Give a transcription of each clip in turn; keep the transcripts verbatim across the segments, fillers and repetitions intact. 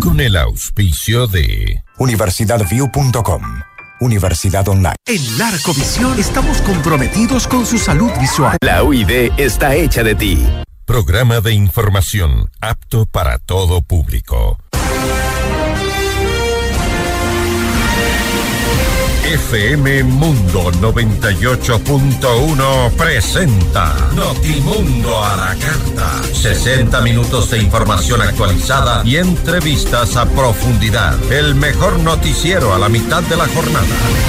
con el auspicio de universidad view punto com. Universidad Online. En Larcovisión estamos comprometidos con su salud visual. La U I D está hecha de ti. Programa de información apto para todo público. F M Mundo noventa y ocho punto uno presenta Notimundo a la carta. sesenta minutos de información actualizada y entrevistas a profundidad. El mejor noticiero a la mitad de la jornada.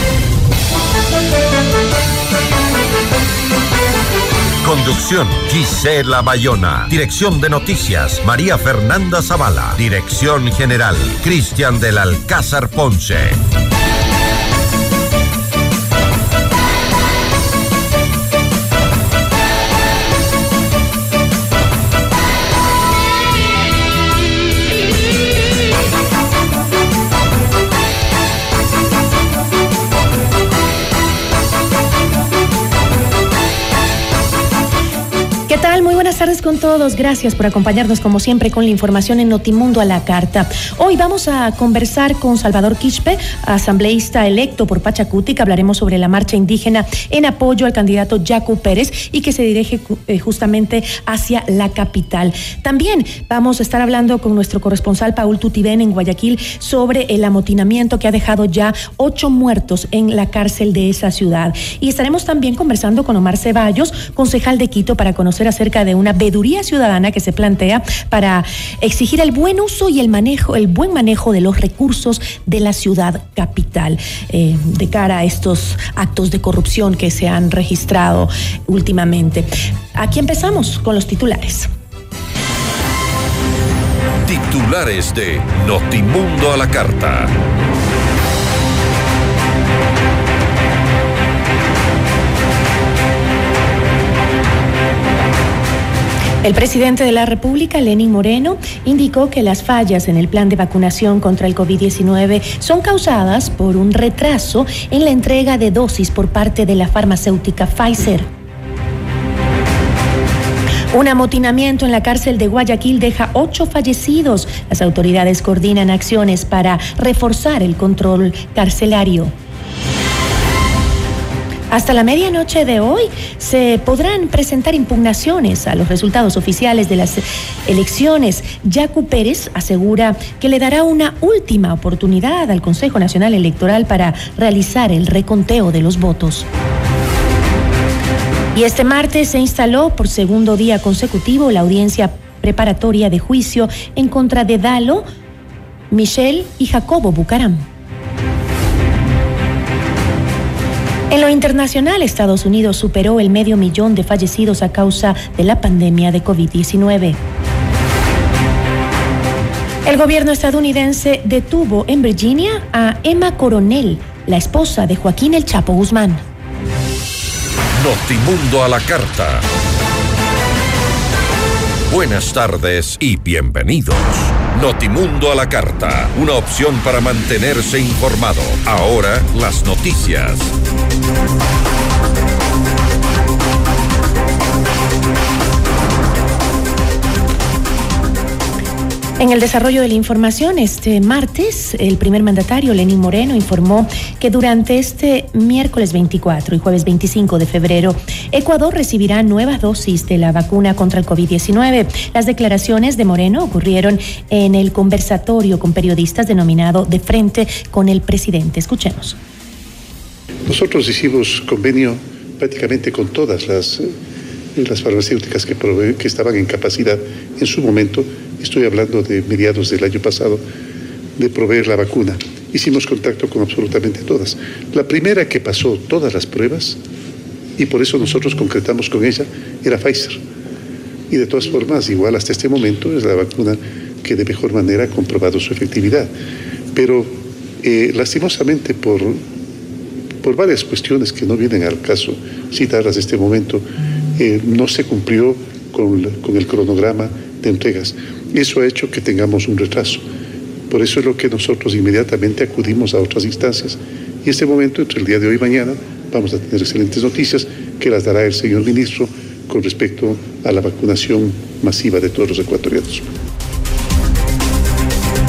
Conducción, Gisela Bayona. Dirección de noticias, María Fernanda Zavala. Dirección general, Cristian del Alcázar Ponce. ¿Qué tal? Muy buenas tardes con todos. Gracias por acompañarnos como siempre con la información en Notimundo a la carta. Hoy vamos a conversar con Salvador Quispe, asambleísta electo por Pachacutic. Hablaremos sobre la marcha indígena en apoyo al candidato Yacu Pérez y que se dirige eh, justamente hacia la capital. También vamos a estar hablando con nuestro corresponsal Paul Tutibén en Guayaquil sobre el amotinamiento que ha dejado ya ocho muertos en la cárcel de esa ciudad. Y estaremos también conversando con Omar Ceballos, concejal de Quito, para conocer acerca de una veeduría ciudadana que se plantea para exigir el buen uso y el manejo, el buen manejo de los recursos de la ciudad capital eh, de cara a estos actos de corrupción que se han registrado últimamente. Aquí empezamos con los titulares. Titulares de Notimundo a la carta. El presidente de la República, Lenín Moreno, indicó que las fallas en el plan de vacunación contra el COVID diecinueve son causadas por un retraso en la entrega de dosis por parte de la farmacéutica Pfizer. Un amotinamiento en la cárcel de Guayaquil deja ocho fallecidos. Las autoridades coordinan acciones para reforzar el control carcelario. Hasta la medianoche de hoy se podrán presentar impugnaciones a los resultados oficiales de las elecciones. Yacu Pérez asegura que le dará una última oportunidad al Consejo Nacional Electoral para realizar el reconteo de los votos. Y este martes se instaló por segundo día consecutivo la audiencia preparatoria de juicio en contra de Dalo, Michelle y Jacobo Bucaram. En lo internacional, Estados Unidos superó el medio millón de fallecidos a causa de la pandemia de COVID diecinueve. El gobierno estadounidense detuvo en Virginia a Emma Coronel, la esposa de Joaquín El Chapo Guzmán. Notimundo a la carta. Buenas tardes y bienvenidos. Notimundo a la carta, una opción para mantenerse informado. Ahora las noticias. En el desarrollo de la información, este martes, el primer mandatario, Lenín Moreno, informó que durante este miércoles veinticuatro y jueves veinticinco de febrero, Ecuador recibirá nuevas dosis de la vacuna contra el COVID diecinueve. Las declaraciones de Moreno ocurrieron en el conversatorio con periodistas denominado De Frente con el Presidente. Escuchemos. Nosotros hicimos convenio prácticamente con todas las, las farmacéuticas que, prove- que estaban en capacidad en su momento. Estoy hablando de mediados del año pasado, de proveer la vacuna. Hicimos contacto con absolutamente todas. La primera que pasó todas las pruebas, y por eso nosotros concretamos con ella, era Pfizer. Y de todas formas, igual hasta este momento, es la vacuna que de mejor manera ha comprobado su efectividad. Pero eh, lastimosamente por, por varias cuestiones que no vienen al caso citarlas en este momento, eh, no se cumplió con, con el cronograma de entregas. Eso ha hecho que tengamos un retraso. Por eso es lo que nosotros inmediatamente acudimos a otras instancias. Y en este momento, entre el día de hoy y mañana, vamos a tener excelentes noticias que las dará el señor ministro con respecto a la vacunación masiva de todos los ecuatorianos.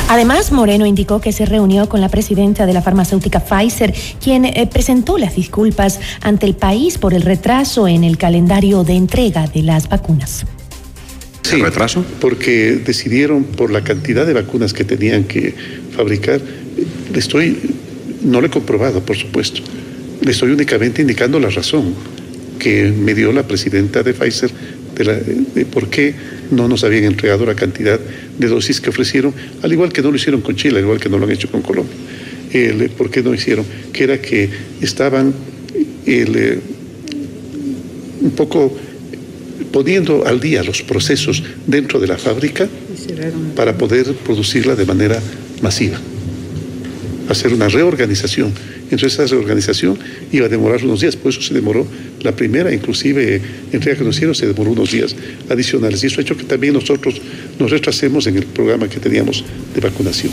Además, Moreno indicó que se reunió con la presidenta de la farmacéutica Pfizer, quien eh, presentó las disculpas ante el país por el retraso en el calendario de entrega de las vacunas. Sí, retraso, porque decidieron por la cantidad de vacunas que tenían que fabricar. Estoy, no lo he comprobado, por supuesto. Le estoy únicamente indicando la razón que me dio la presidenta de Pfizer de, la, de por qué no nos habían entregado la cantidad de dosis que ofrecieron, al igual que no lo hicieron con Chile, al igual que no lo han hecho con Colombia. El, ¿Por qué no hicieron? Que era que estaban el, un poco poniendo al día los procesos dentro de la fábrica para poder producirla de manera masiva. Hacer una reorganización. Entonces esa reorganización iba a demorar unos días, por eso se demoró la primera, inclusive entrega que nos hicieron se demoró unos días adicionales. Y eso ha hecho que también nosotros nos retrasemos en el programa que teníamos de vacunación.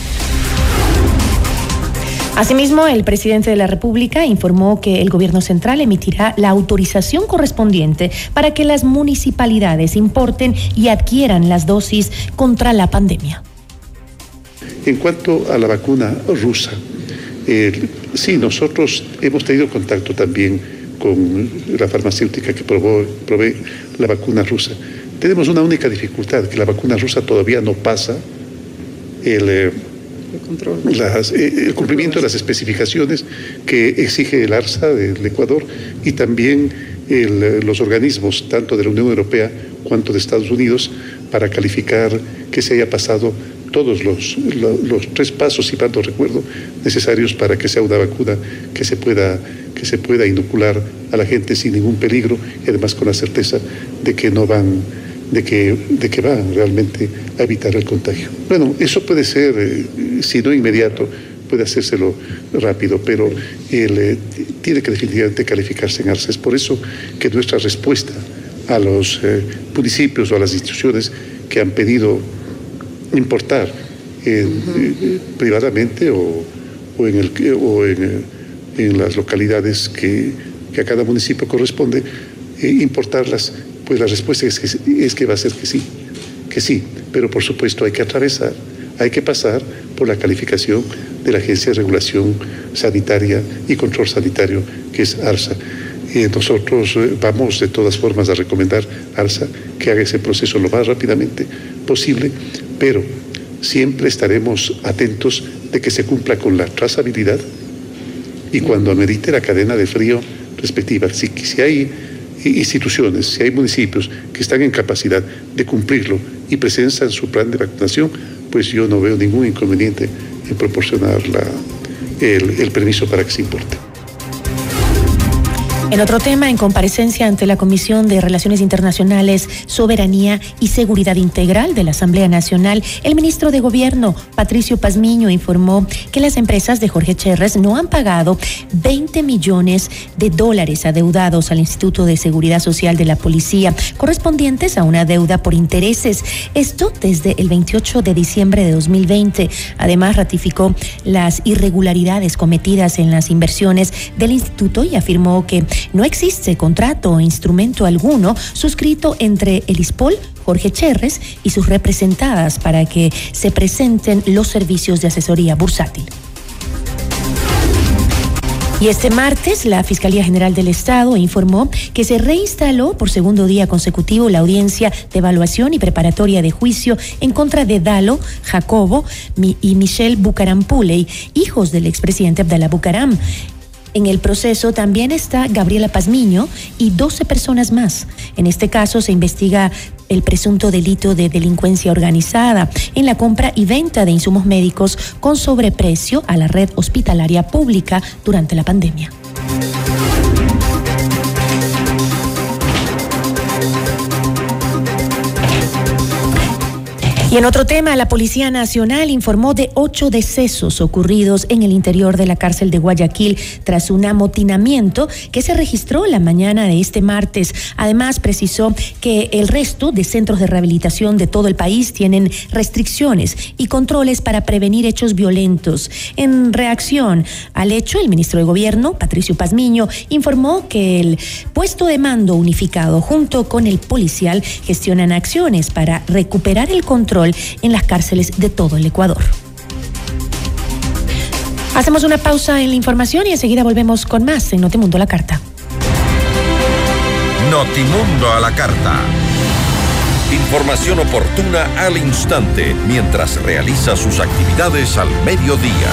Asimismo, el presidente de la República informó que el gobierno central emitirá la autorización correspondiente para que las municipalidades importen y adquieran las dosis contra la pandemia. En cuanto a la vacuna rusa, eh, sí, nosotros hemos tenido contacto también con la farmacéutica que probó, provee la vacuna rusa. Tenemos una única dificultad, que la vacuna rusa todavía no pasa el... Eh, Las, eh, el cumplimiento de las especificaciones que exige el ARSA del Ecuador y también el, los organismos tanto de la Unión Europea cuanto de Estados Unidos para calificar que se haya pasado todos los, los, los tres pasos, si mal no recuerdo, necesarios para que sea una vacuna que se pueda, que se pueda inocular a la gente sin ningún peligro y además con la certeza de que no van de que, de que van realmente a evitar el contagio. Bueno, eso puede ser, eh, si no inmediato, puede hacérselo rápido, pero el, eh, tiene que definitivamente calificarse en ARSA. Es por eso que nuestra respuesta a los eh, municipios o a las instituciones que han pedido importar eh, uh-huh. eh, privadamente o, o, en, el, o en, en las localidades que, que a cada municipio corresponde, eh, importarlas. Pues la respuesta es que, es que va a ser que sí, que sí, pero por supuesto hay que atravesar, hay que pasar por la calificación de la Agencia de Regulación Sanitaria y Control Sanitario, que es ARSA. Eh, nosotros eh, vamos de todas formas a recomendar a ARSA que haga ese proceso lo más rápidamente posible, pero siempre estaremos atentos de que se cumpla con la trazabilidad y cuando amerite la cadena de frío respectiva. Si, si hay instituciones, si hay municipios que están en capacidad de cumplirlo y presentan su plan de vacunación, pues yo no veo ningún inconveniente en proporcionar la, el, el permiso para que se importe. En otro tema, en comparecencia ante la Comisión de Relaciones Internacionales, Soberanía y Seguridad Integral de la Asamblea Nacional, el ministro de Gobierno, Patricio Pazmiño, informó que las empresas de Jorge Cherres no han pagado veinte millones de dólares adeudados al Instituto de Seguridad Social de la Policía, correspondientes a una deuda por intereses. Esto desde el veintiocho de diciembre de dos mil veinte. Además, ratificó las irregularidades cometidas en las inversiones del instituto y afirmó que no existe contrato o instrumento alguno suscrito entre el ISPOL, Jorge Cherres y sus representadas para que se presenten los servicios de asesoría bursátil. Y este martes, la Fiscalía General del Estado informó que se reinstaló por segundo día consecutivo la audiencia de evaluación y preparatoria de juicio en contra de Dalo, Jacobo y Michelle Bucaram Puley, hijos del expresidente Abdalá Bucaram. En el proceso también está Gabriela Pazmiño y doce personas más. En este caso se investiga el presunto delito de delincuencia organizada en la compra y venta de insumos médicos con sobreprecio a la red hospitalaria pública durante la pandemia. Y en otro tema, la Policía Nacional informó de ocho decesos ocurridos en el interior de la cárcel de Guayaquil tras un amotinamiento que se registró la mañana de este martes. Además, precisó que el resto de centros de rehabilitación de todo el país tienen restricciones y controles para prevenir hechos violentos. En reacción al hecho, el ministro de Gobierno, Patricio Pazmiño, informó que el puesto de mando unificado junto con el policial gestionan acciones para recuperar el control control en las cárceles de todo el Ecuador. Hacemos una pausa en la información y enseguida volvemos con más en Notimundo a la Carta. Notimundo a la Carta. Información oportuna al instante mientras realiza sus actividades al mediodía.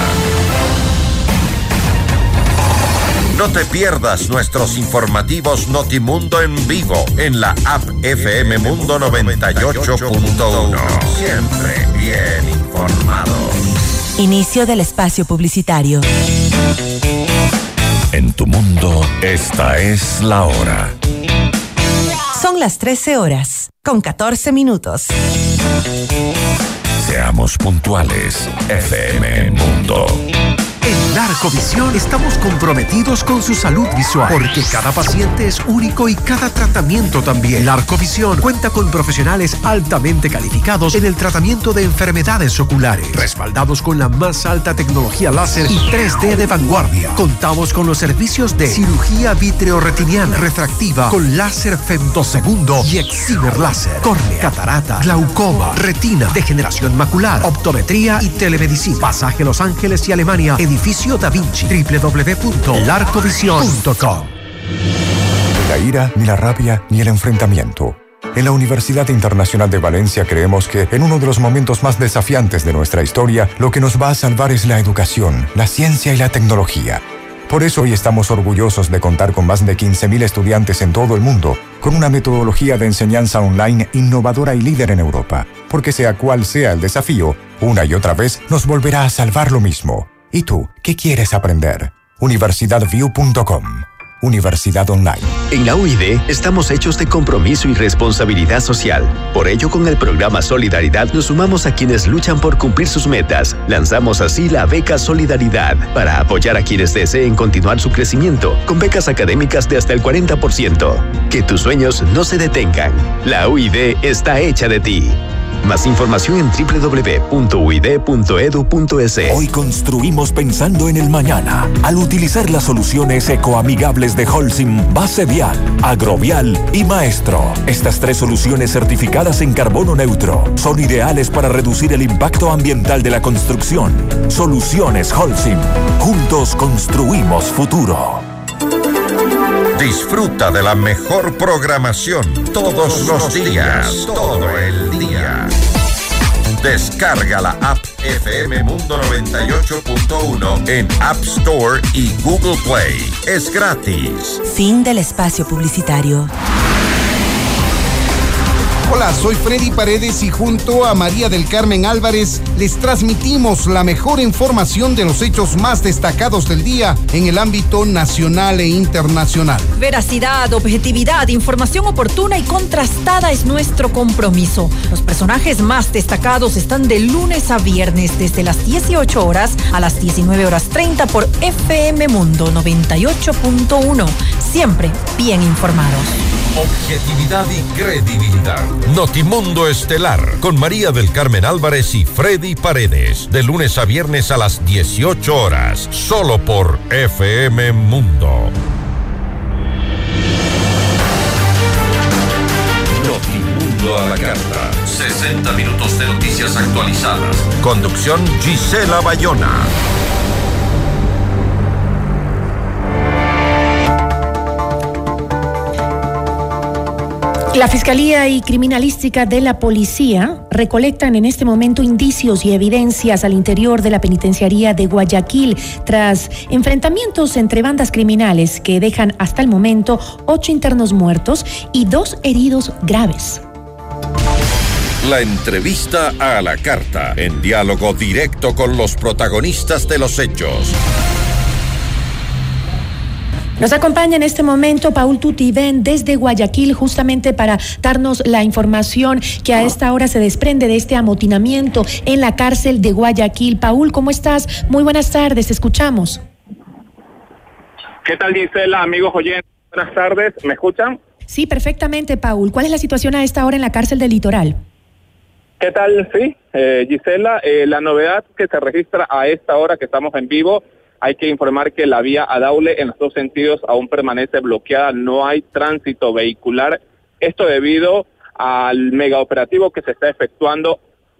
No te pierdas nuestros informativos Notimundo en vivo en la app F M Mundo noventa y ocho punto uno. Siempre bien informados. Inicio del espacio publicitario. En tu mundo, esta es la hora. Son las trece horas, con catorce minutos. Seamos puntuales, F M Mundo. En Narcovisión estamos comprometidos con su salud visual, porque cada paciente es único y cada tratamiento también. Narcovisión cuenta con profesionales altamente calificados en el tratamiento de enfermedades oculares, respaldados con la más alta tecnología láser y tres D de vanguardia. Contamos con los servicios de cirugía vitreoretiniana, refractiva con láser femtosegundo y excimer láser, córnea, catarata, glaucoma, retina, degeneración macular, optometría y telemedicina. Pasaje Los Ángeles y Alemania, Edificio Da Vinci, doble u doble u doble u punto larcovisión punto com. Ni la ira, ni la rabia, ni el enfrentamiento. En la Universidad Internacional de Valencia creemos que en uno de los momentos más desafiantes de nuestra historia, lo que nos va a salvar es la educación, la ciencia y la tecnología. Por eso hoy estamos orgullosos de contar con más de quince mil estudiantes en todo el mundo, con una metodología de enseñanza online innovadora y líder en Europa. Porque sea cual sea el desafío, una y otra vez nos volverá a salvar lo mismo. ¿Y tú, qué quieres aprender? universidad view punto com. Universidad Online. En la U I D estamos hechos de compromiso y responsabilidad social. Por ello, con el programa Solidaridad nos sumamos a quienes luchan por cumplir sus metas. Lanzamos así la beca Solidaridad para apoyar a quienes deseen continuar su crecimiento con becas académicas de hasta el cuarenta por ciento. Que tus sueños no se detengan. La U I D está hecha de ti. Más información en doble u doble u doble u punto u i d punto e d u punto e s. Hoy construimos pensando en el mañana. Al utilizar las soluciones ecoamigables de Holcim, Base Vial, Agrovial y Maestro. Estas tres soluciones certificadas en carbono neutro son ideales para reducir el impacto ambiental de la construcción. Soluciones Holcim. Juntos construimos futuro. Disfruta de la mejor programación todos los días, todo el día. Descarga la app F M Mundo noventa y ocho punto uno en App Store y Google Play. Es gratis. Fin del espacio publicitario. Hola, soy Freddy Paredes y junto a María del Carmen Álvarez les transmitimos la mejor información de los hechos más destacados del día en el ámbito nacional e internacional. Veracidad, objetividad, información oportuna y contrastada es nuestro compromiso. Los personajes más destacados están de lunes a viernes desde las dieciocho horas a las diecinueve horas treinta por F M Mundo noventa y ocho punto uno. Siempre bien informados. Objetividad y credibilidad. Notimundo Estelar con María del Carmen Álvarez y Freddy Paredes. De lunes a viernes a las dieciocho horas. Solo por F M Mundo. Notimundo a la Carta. sesenta minutos de noticias actualizadas. Conducción Gisela Bayona. La Fiscalía y Criminalística de la Policía recolectan en este momento indicios y evidencias al interior de la penitenciaría de Guayaquil tras enfrentamientos entre bandas criminales que dejan hasta el momento ocho internos muertos y dos heridos graves. La entrevista a la carta, en diálogo directo con los protagonistas de los hechos. Nos acompaña en este momento Paul Tutibén desde Guayaquil, justamente para darnos la información que a esta hora se desprende de este amotinamiento en la cárcel de Guayaquil. Paul, ¿cómo estás? Muy buenas tardes, te escuchamos. ¿Qué tal, Gisela, amigos oyentes? Buenas tardes, ¿me escuchan? Sí, perfectamente, Paul. ¿Cuál es la situación a esta hora en la cárcel del Litoral? ¿Qué tal? Sí, eh, Gisela, eh, la novedad que se registra a esta hora que estamos en vivo. Hay que informar que la vía a Daule en los dos sentidos aún permanece bloqueada, no hay tránsito vehicular. Esto debido al megaoperativo que se está efectuando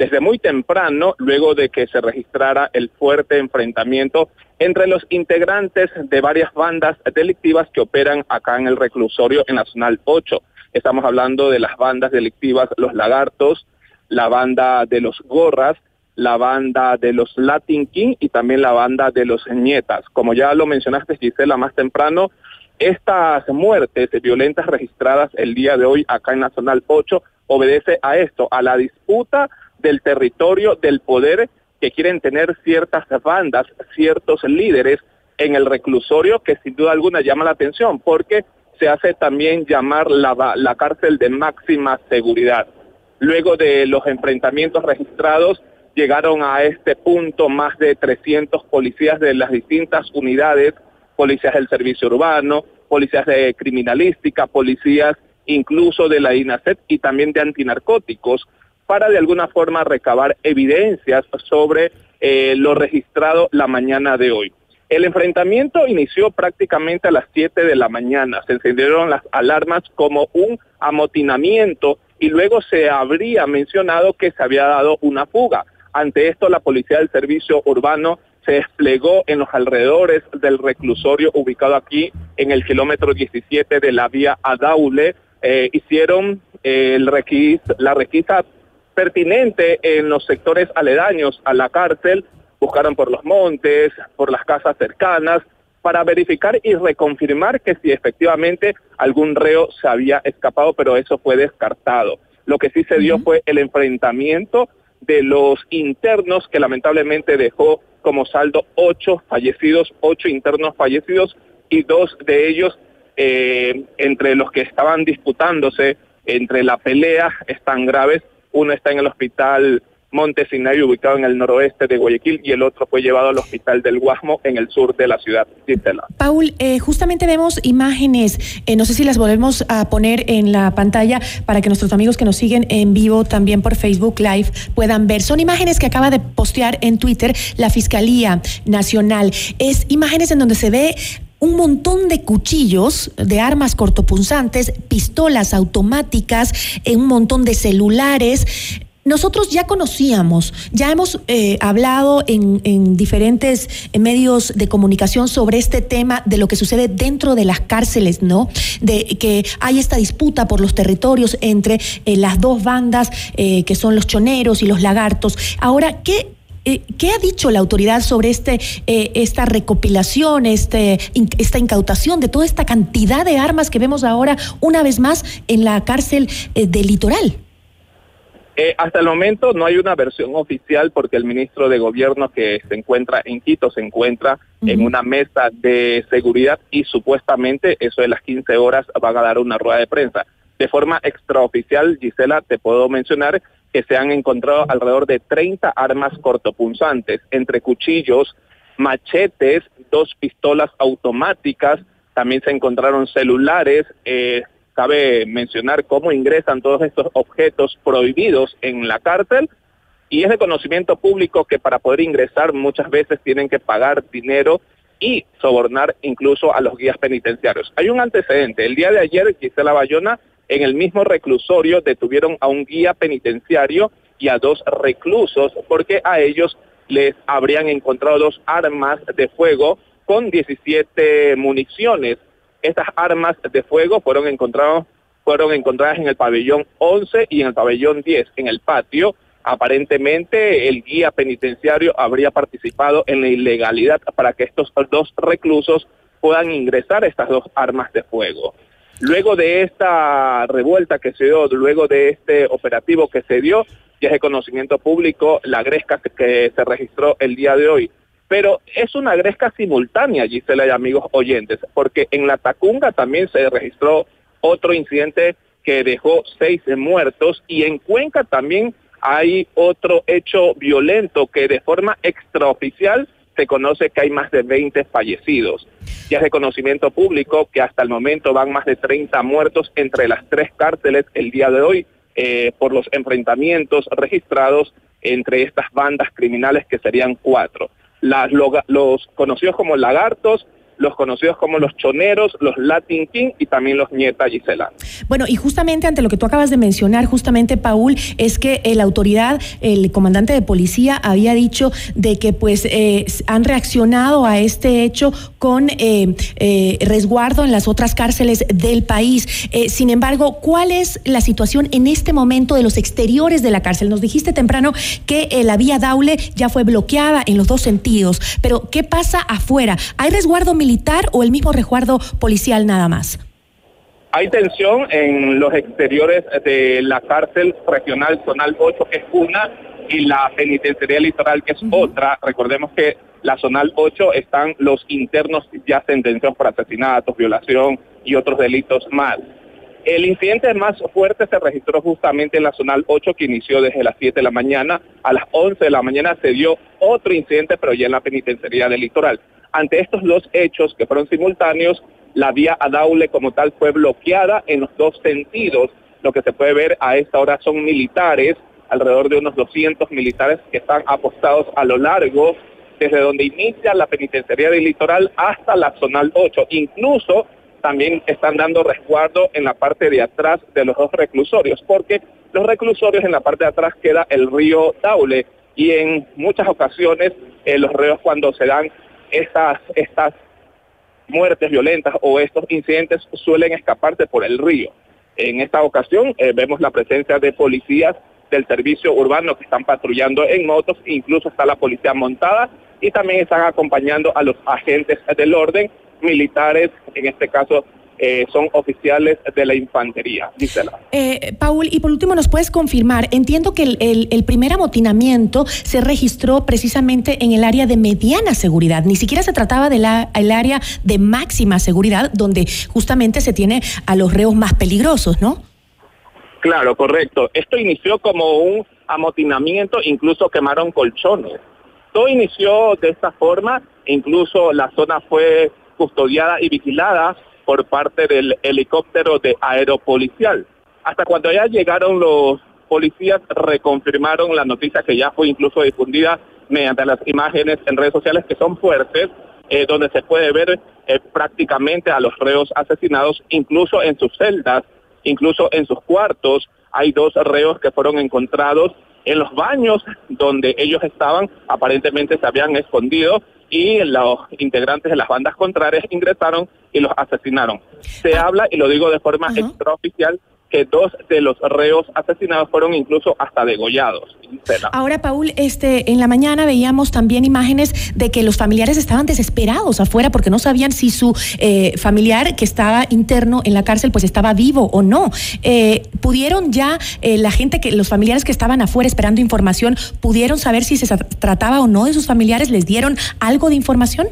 desde muy temprano, luego de que se registrara el fuerte enfrentamiento entre los integrantes de varias bandas delictivas que operan acá en el reclusorio en la Zonal ocho. Estamos hablando de las bandas delictivas Los Lagartos, la banda de los Gorras, la banda de los Latin King y también la banda de los Ñetas. Como ya lo mencionaste, Gisela, más temprano, estas muertes violentas registradas el día de hoy acá en la Zonal ocho obedece a esto, a la disputa del territorio, del poder que quieren tener ciertas bandas, ciertos líderes en el reclusorio, que sin duda alguna llama la atención, porque se hace también llamar la, la cárcel de máxima seguridad. Luego de los enfrentamientos registrados, llegaron a este punto más de trescientos policías de las distintas unidades, policías del servicio urbano, policías de criminalística, policías incluso de la INACET y también de antinarcóticos, para de alguna forma recabar evidencias sobre eh, lo registrado la mañana de hoy. El enfrentamiento inició prácticamente a las siete de la mañana, se encendieron las alarmas como un amotinamiento y luego se habría mencionado que se había dado una fuga. Ante esto, la policía del servicio urbano se desplegó en los alrededores del reclusorio ubicado aquí en el kilómetro diecisiete de la vía Adaule. Eh, hicieron eh, el requis, la requisa pertinente en los sectores aledaños a la cárcel, buscaron por los montes, por las casas cercanas, para verificar y reconfirmar que si efectivamente algún reo se había escapado, pero eso fue descartado. Lo que sí se dio uh-huh. fue el enfrentamiento de los internos, que lamentablemente dejó como saldo ocho fallecidos, ocho internos fallecidos, y dos de ellos, eh, entre los que estaban disputándose entre la pelea, están graves. Uno está en el hospital Monte Sinai, ubicado en el noroeste de Guayaquil, y el otro fue llevado al hospital del Guasmo, en el sur de la ciudad. Gisela. Paul, eh, justamente vemos imágenes, eh, no sé si las volvemos a poner en la pantalla para que nuestros amigos que nos siguen en vivo también por Facebook Live puedan ver. Son imágenes que acaba de postear en Twitter la Fiscalía Nacional. Es imágenes en donde se ve un montón de cuchillos, de armas cortopunzantes, pistolas automáticas, un montón de celulares. Nosotros ya conocíamos, ya hemos eh, hablado en, en diferentes medios de comunicación sobre este tema de lo que sucede dentro de las cárceles, ¿no? De que hay esta disputa por los territorios entre eh, las dos bandas eh, que son los choneros y los lagartos. Ahora, ¿qué Eh, ¿qué ha dicho la autoridad sobre este, eh, esta recopilación, este, in, esta incautación de toda esta cantidad de armas que vemos ahora una vez más en la cárcel eh, del Litoral? Eh, hasta el momento no hay una versión oficial, porque el ministro de Gobierno, que se encuentra en Quito, se encuentra uh-huh. en una mesa de seguridad, y supuestamente eso de las quince horas van a dar una rueda de prensa. De forma extraoficial, Gisela, te puedo mencionar que se han encontrado alrededor de treinta armas cortopunzantes, entre cuchillos, machetes, dos pistolas automáticas, también se encontraron celulares. Eh, cabe mencionar cómo ingresan todos estos objetos prohibidos en la cárcel, y es de conocimiento público que para poder ingresar muchas veces tienen que pagar dinero y sobornar incluso a los guías penitenciarios. Hay un antecedente. El día de ayer, Gisela Bayona, en el mismo reclusorio detuvieron a un guía penitenciario y a dos reclusos, porque a ellos les habrían encontrado dos armas de fuego con diecisiete municiones. Estas armas de fuego fueron encontradas, fueron encontradas en el pabellón once y en el pabellón diez, en el patio. Aparentemente el guía penitenciario habría participado en la ilegalidad para que estos dos reclusos puedan ingresar estas dos armas de fuego. Luego de esta revuelta que se dio, luego de este operativo que se dio, ya es de conocimiento público la gresca que se registró el día de hoy. Pero es una gresca simultánea, Gisela y amigos oyentes, porque en La Tacunga también se registró otro incidente que dejó seis muertos, y en Cuenca también hay otro hecho violento que de forma extraoficial se conoce que hay más de veinte fallecidos. Ya es de conocimiento público que hasta el momento van más de treinta muertos entre las tres cárceles el día de hoy eh, por los enfrentamientos registrados entre estas bandas criminales, que serían cuatro. Las, los conocidos como lagartos, los conocidos como los choneros, los Latin King y también los Nieta Gisela. Bueno, y justamente ante lo que tú acabas de mencionar, justamente, Paul, es que eh, la autoridad, el comandante de policía, había dicho de que pues eh, han reaccionado a este hecho con eh, eh, resguardo en las otras cárceles del país. Eh, sin embargo, ¿cuál es la situación en este momento de los exteriores de la cárcel? Nos dijiste temprano que eh, la vía Daule ya fue bloqueada en los dos sentidos, pero ¿qué pasa afuera? ¿Hay resguardo militar o el mismo resguardo policial nada más? Hay tensión en los exteriores de la cárcel regional zonal ocho, que es una, y la penitenciaría litoral, que es uh-huh. otra. Recordemos que la zonal ocho están los internos ya sentenciados por asesinatos, violación y otros delitos más. El incidente más fuerte se registró justamente en la zonal ocho, que inició desde las siete de la mañana. A las once de la mañana se dio otro incidente, pero ya en la penitenciaría del litoral. Ante estos dos hechos, que fueron simultáneos, la vía a Daule como tal fue bloqueada en los dos sentidos. Lo que se puede ver a esta hora son militares, alrededor de unos doscientos militares que están apostados a lo largo, desde donde inicia la penitenciaría del litoral hasta la zonal ocho. Incluso también están dando resguardo en la parte de atrás de los dos reclusorios, porque los reclusorios en la parte de atrás queda el río Daule, y en muchas ocasiones eh, los reos, cuando se dan estas, estas muertes violentas o estos incidentes, suelen escaparse por el río. En esta ocasión eh, vemos la presencia de policías del servicio urbano que están patrullando en motos, incluso está la policía montada, y también están acompañando a los agentes del orden, militares, en este caso eh, son oficiales de la infantería. Gisela. Eh, Paul, y por último, ¿nos puedes confirmar? Entiendo que el, el, el primer amotinamiento se registró precisamente en el área de mediana seguridad, ni siquiera se trataba del área de máxima seguridad, donde justamente se tiene a los reos más peligrosos, ¿no? Claro, correcto. Esto inició como un amotinamiento, incluso quemaron colchones. Todo inició de esta forma, incluso la zona fue custodiada y vigilada por parte del helicóptero de aeropolicial. Hasta cuando ya llegaron los policías, reconfirmaron la noticia que ya fue incluso difundida mediante las imágenes en redes sociales, que son fuertes, eh, donde se puede ver eh, prácticamente a los reos asesinados, incluso en sus celdas, incluso en sus cuartos. Hay dos reos que fueron encontrados en los baños donde ellos estaban, aparentemente se habían escondido, y los integrantes de las bandas contrarias ingresaron y los asesinaron. Se ah. habla, y lo digo de forma uh-huh. extraoficial, que dos de los reos asesinados fueron incluso hasta degollados. Ahora, Paul, este, en la mañana veíamos también imágenes de que los familiares estaban desesperados afuera porque no sabían si su eh, familiar que estaba interno en la cárcel pues estaba vivo o no. Eh, ¿Pudieron ya eh, la gente, que los familiares que estaban afuera esperando información, pudieron saber si se trataba o no de sus familiares? ¿Les dieron algo de información?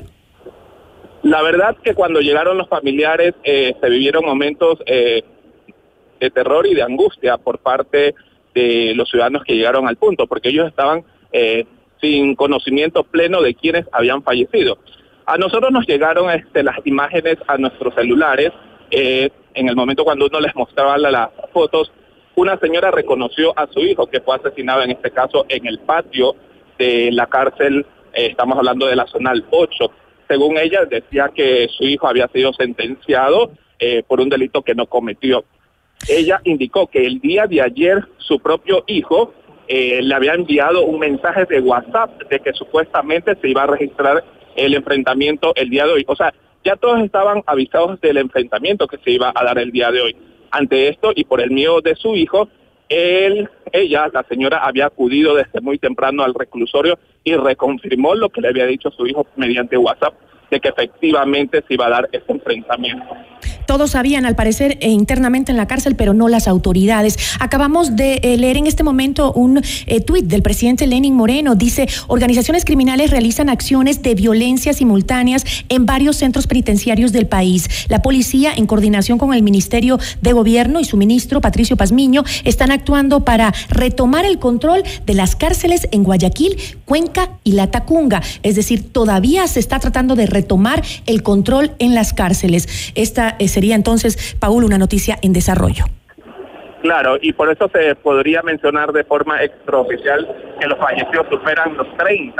La verdad que cuando llegaron los familiares eh, se vivieron momentos eh, de terror y de angustia por parte de los ciudadanos que llegaron al punto, porque ellos estaban eh, sin conocimiento pleno de quienes habían fallecido. A nosotros nos llegaron este, las imágenes a nuestros celulares, eh, en el momento cuando uno les mostraba la, las fotos, una señora reconoció a su hijo, que fue asesinado en este caso en el patio de la cárcel, eh, estamos hablando de la zonal ocho. Según ella, decía que su hijo había sido sentenciado eh, por un delito que no cometió. Ella indicó que el día de ayer su propio hijo eh, le había enviado un mensaje de WhatsApp de que supuestamente se iba a registrar el enfrentamiento el día de hoy. O sea, ya todos estaban avisados del enfrentamiento que se iba a dar el día de hoy. Ante esto, y por el miedo de su hijo, él, ella, la señora, había acudido desde muy temprano al reclusorio y reconfirmó lo que le había dicho su hijo mediante WhatsApp, de que efectivamente se iba a dar este enfrentamiento. Todos sabían, al parecer, eh, internamente en la cárcel, pero no las autoridades. Acabamos de eh, leer en este momento un eh, tuit del presidente Lenín Moreno. Dice, organizaciones criminales realizan acciones de violencia simultáneas en varios centros penitenciarios del país. La policía, en coordinación con el Ministerio de Gobierno y su ministro, Patricio Pazmiño, están actuando para retomar el control de las cárceles en Guayaquil, Cuenca y Latacunga. Es decir, todavía se está tratando de retomar el control en las cárceles. Esta es Sería entonces, Paul, una noticia en desarrollo. Claro, y por eso se podría mencionar de forma extraoficial que los fallecidos superan los treinta.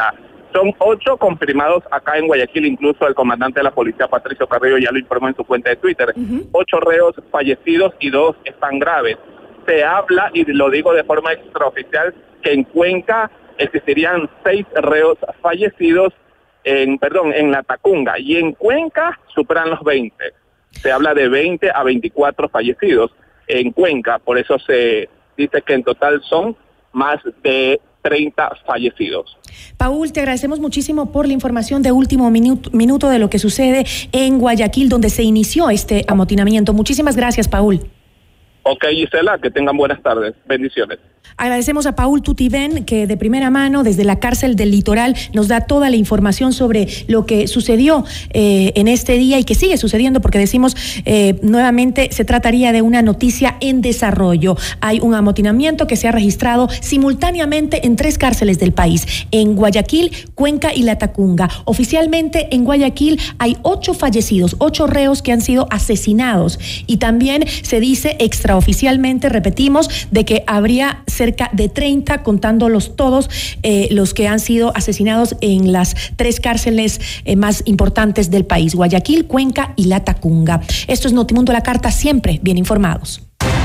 Son ocho confirmados acá en Guayaquil, incluso el comandante de la policía, Patricio Carrillo, ya lo informó en su cuenta de Twitter. Uh-huh. Ocho reos fallecidos y dos están graves. Se habla, y lo digo de forma extraoficial, que en Cuenca existirían seis reos fallecidos, en perdón, en La Tacunga, y en Cuenca superan los veinte. Se habla de veinte a veinticuatro fallecidos en Cuenca, por eso se dice que en total son más de treinta fallecidos. Paul, te agradecemos muchísimo por la información de último minuto, minuto de lo que sucede en Guayaquil, donde se inició este amotinamiento. Muchísimas gracias, Paul. Ok, Gisela, que tengan buenas tardes. Bendiciones. Agradecemos a Paul Tutibén, que de primera mano, desde la cárcel del Litoral, nos da toda la información sobre lo que sucedió eh, en este día y que sigue sucediendo, porque decimos eh, nuevamente, se trataría de una noticia en desarrollo. Hay un amotinamiento que se ha registrado simultáneamente en tres cárceles del país, en Guayaquil, Cuenca y La Tacunga. Oficialmente en Guayaquil hay ocho fallecidos, ocho reos que han sido asesinados, y también se dice extraoficialmente, repetimos, de que habría cerca de treinta, contándolos todos, eh, los que han sido asesinados en las tres cárceles eh, más importantes del país, Guayaquil, Cuenca y La Tacunga. Esto es Notimundo a la Carta, siempre bien informados.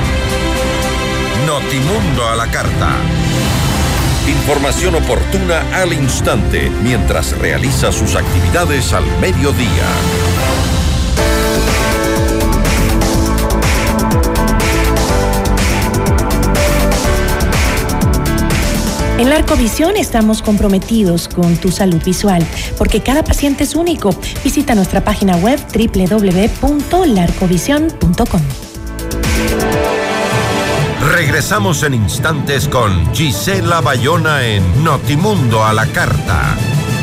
Notimundo a la Carta. Información oportuna al instante, mientras realiza sus actividades al mediodía. En Larcovisión estamos comprometidos con tu salud visual, porque cada paciente es único. Visita nuestra página web doble u doble u doble u punto larcovisión punto com. Regresamos en instantes con Gisela Bayona en Notimundo a la Carta.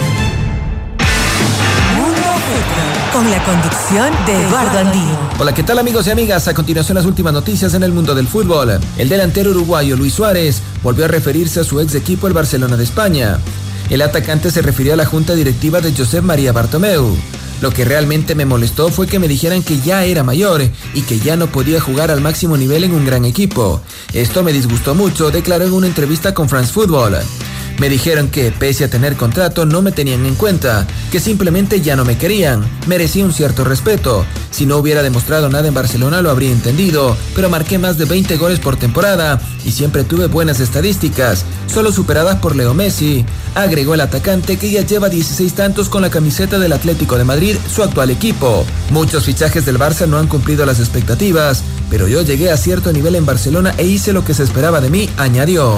Con la conducción de Eduardo Andino. Hola, ¿qué tal, amigos y amigas? A continuación, las últimas noticias en el mundo del fútbol. El delantero uruguayo Luis Suárez volvió a referirse a su ex equipo, el Barcelona de España. El atacante se refirió a la junta directiva de Josep María Bartomeu. Lo que realmente me molestó fue que me dijeran que ya era mayor y que ya no podía jugar al máximo nivel en un gran equipo. Esto me disgustó mucho, declaró en una entrevista con France Football. Me dijeron que, pese a tener contrato, no me tenían en cuenta, que simplemente ya no me querían. Merecía un cierto respeto. Si no hubiera demostrado nada en Barcelona lo habría entendido, pero marqué más de veinte goles por temporada y siempre tuve buenas estadísticas, solo superadas por Leo Messi. Agregó el atacante, que ya lleva dieciséis tantos con la camiseta del Atlético de Madrid, su actual equipo. Muchos fichajes del Barça no han cumplido las expectativas, pero yo llegué a cierto nivel en Barcelona e hice lo que se esperaba de mí, añadió.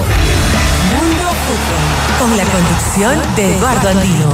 Con la conducción de Eduardo Andino.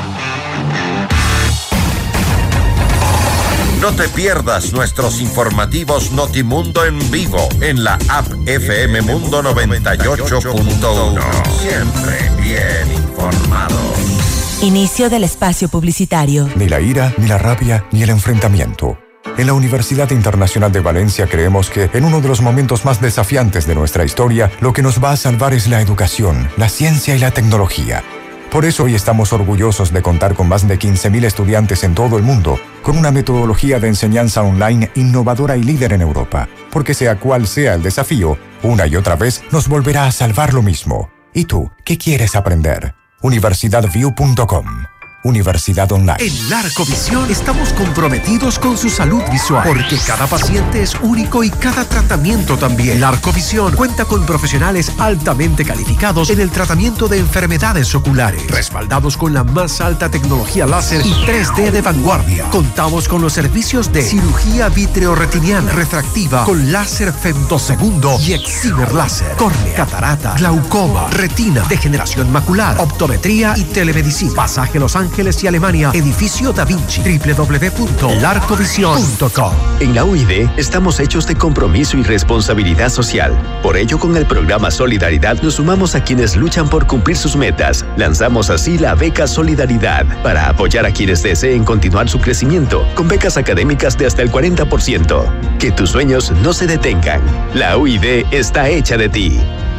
No te pierdas nuestros informativos Notimundo en vivo en la app F M Mundo noventa y ocho punto uno. Siempre bien informados. Inicio del espacio publicitario. Ni la ira, ni la rabia, ni el enfrentamiento. En la Universidad Internacional de Valencia creemos que en uno de los momentos más desafiantes de nuestra historia, lo que nos va a salvar es la educación, la ciencia y la tecnología. Por eso hoy estamos orgullosos de contar con más de quince mil estudiantes en todo el mundo, con una metodología de enseñanza online innovadora y líder en Europa. Porque sea cual sea el desafío, una y otra vez nos volverá a salvar lo mismo. ¿Y tú, qué quieres aprender? universidad view punto com. Universidad Online. En Larcovisión estamos comprometidos con su salud visual, porque cada paciente es único y cada tratamiento también. Larcovisión cuenta con profesionales altamente calificados en el tratamiento de enfermedades oculares, respaldados con la más alta tecnología láser y tres D de vanguardia. Contamos con los servicios de cirugía vitreoretiniana refractiva con láser femtosegundo y excimer láser, córnea, catarata, glaucoma, retina, degeneración macular, optometría y telemedicina. Pasaje Los Ángeles y Alemania, edificio Da Vinci, doble u doble u doble u punto larcovisión punto com. En la U I D estamos hechos de compromiso y responsabilidad social. Por ello, con el programa Solidaridad nos sumamos a quienes luchan por cumplir sus metas. Lanzamos así la beca Solidaridad para apoyar a quienes deseen continuar su crecimiento con becas académicas de hasta el cuarenta por ciento. Que tus sueños no se detengan. La U I D está hecha de ti.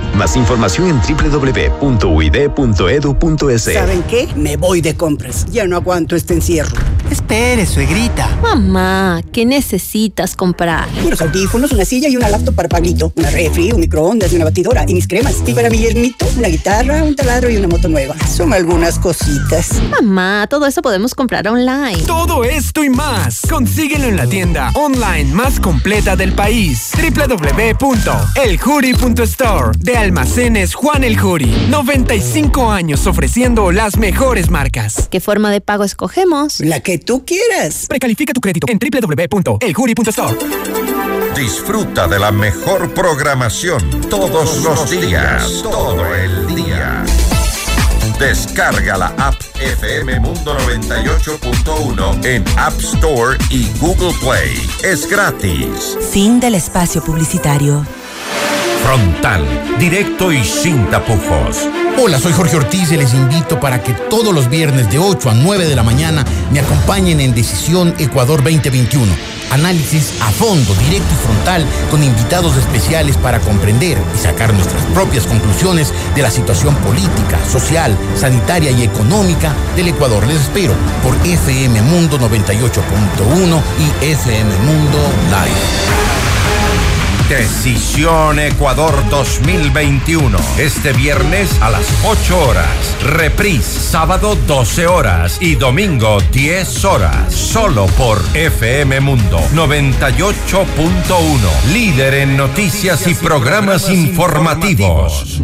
Más información en doble u doble u doble u punto u i d punto e d u punto e s. ¿Saben qué? Me voy de compras. Ya no aguanto este encierro. Espere, suegrita. Mamá, ¿qué necesitas comprar? Unos audífonos, una silla y una laptop para Pablito. Una refri, un microondas y una batidora. Y mis cremas. Y para mi yernito, una guitarra, un taladro y una moto nueva. Son algunas cositas. Mamá, todo eso podemos comprar online. Todo esto y más. Consíguelo en la tienda online más completa del país. doble u doble u doble u punto el juri punto store. De Almacenes Juan El Juri. noventa y cinco años ofreciendo las mejores marcas. ¿Qué forma de pago escogemos? La que tú quieras. Precalifica tu crédito en doble u doble u doble u punto el juri punto store. Disfruta de la mejor programación todos los días, todo el día. Descarga la app F M Mundo noventa y ocho punto uno en App Store y Google Play. Es gratis. Fin del espacio publicitario. Frontal, directo y sin tapujos. Hola, soy Jorge Ortiz y les invito para que todos los viernes de ocho a nueve de la mañana me acompañen en Decisión Ecuador veinte veintiuno. Análisis a fondo, directo y frontal, con invitados especiales para comprender y sacar nuestras propias conclusiones de la situación política, social, sanitaria y económica del Ecuador. Les espero por F M Mundo noventa y ocho punto uno y F M Mundo Live. Decisión Ecuador dos mil veintiuno. Este viernes a las ocho horas. Reprise sábado doce horas y domingo diez horas. Solo por F M Mundo noventa y ocho punto uno. Líder en noticias y programas informativos.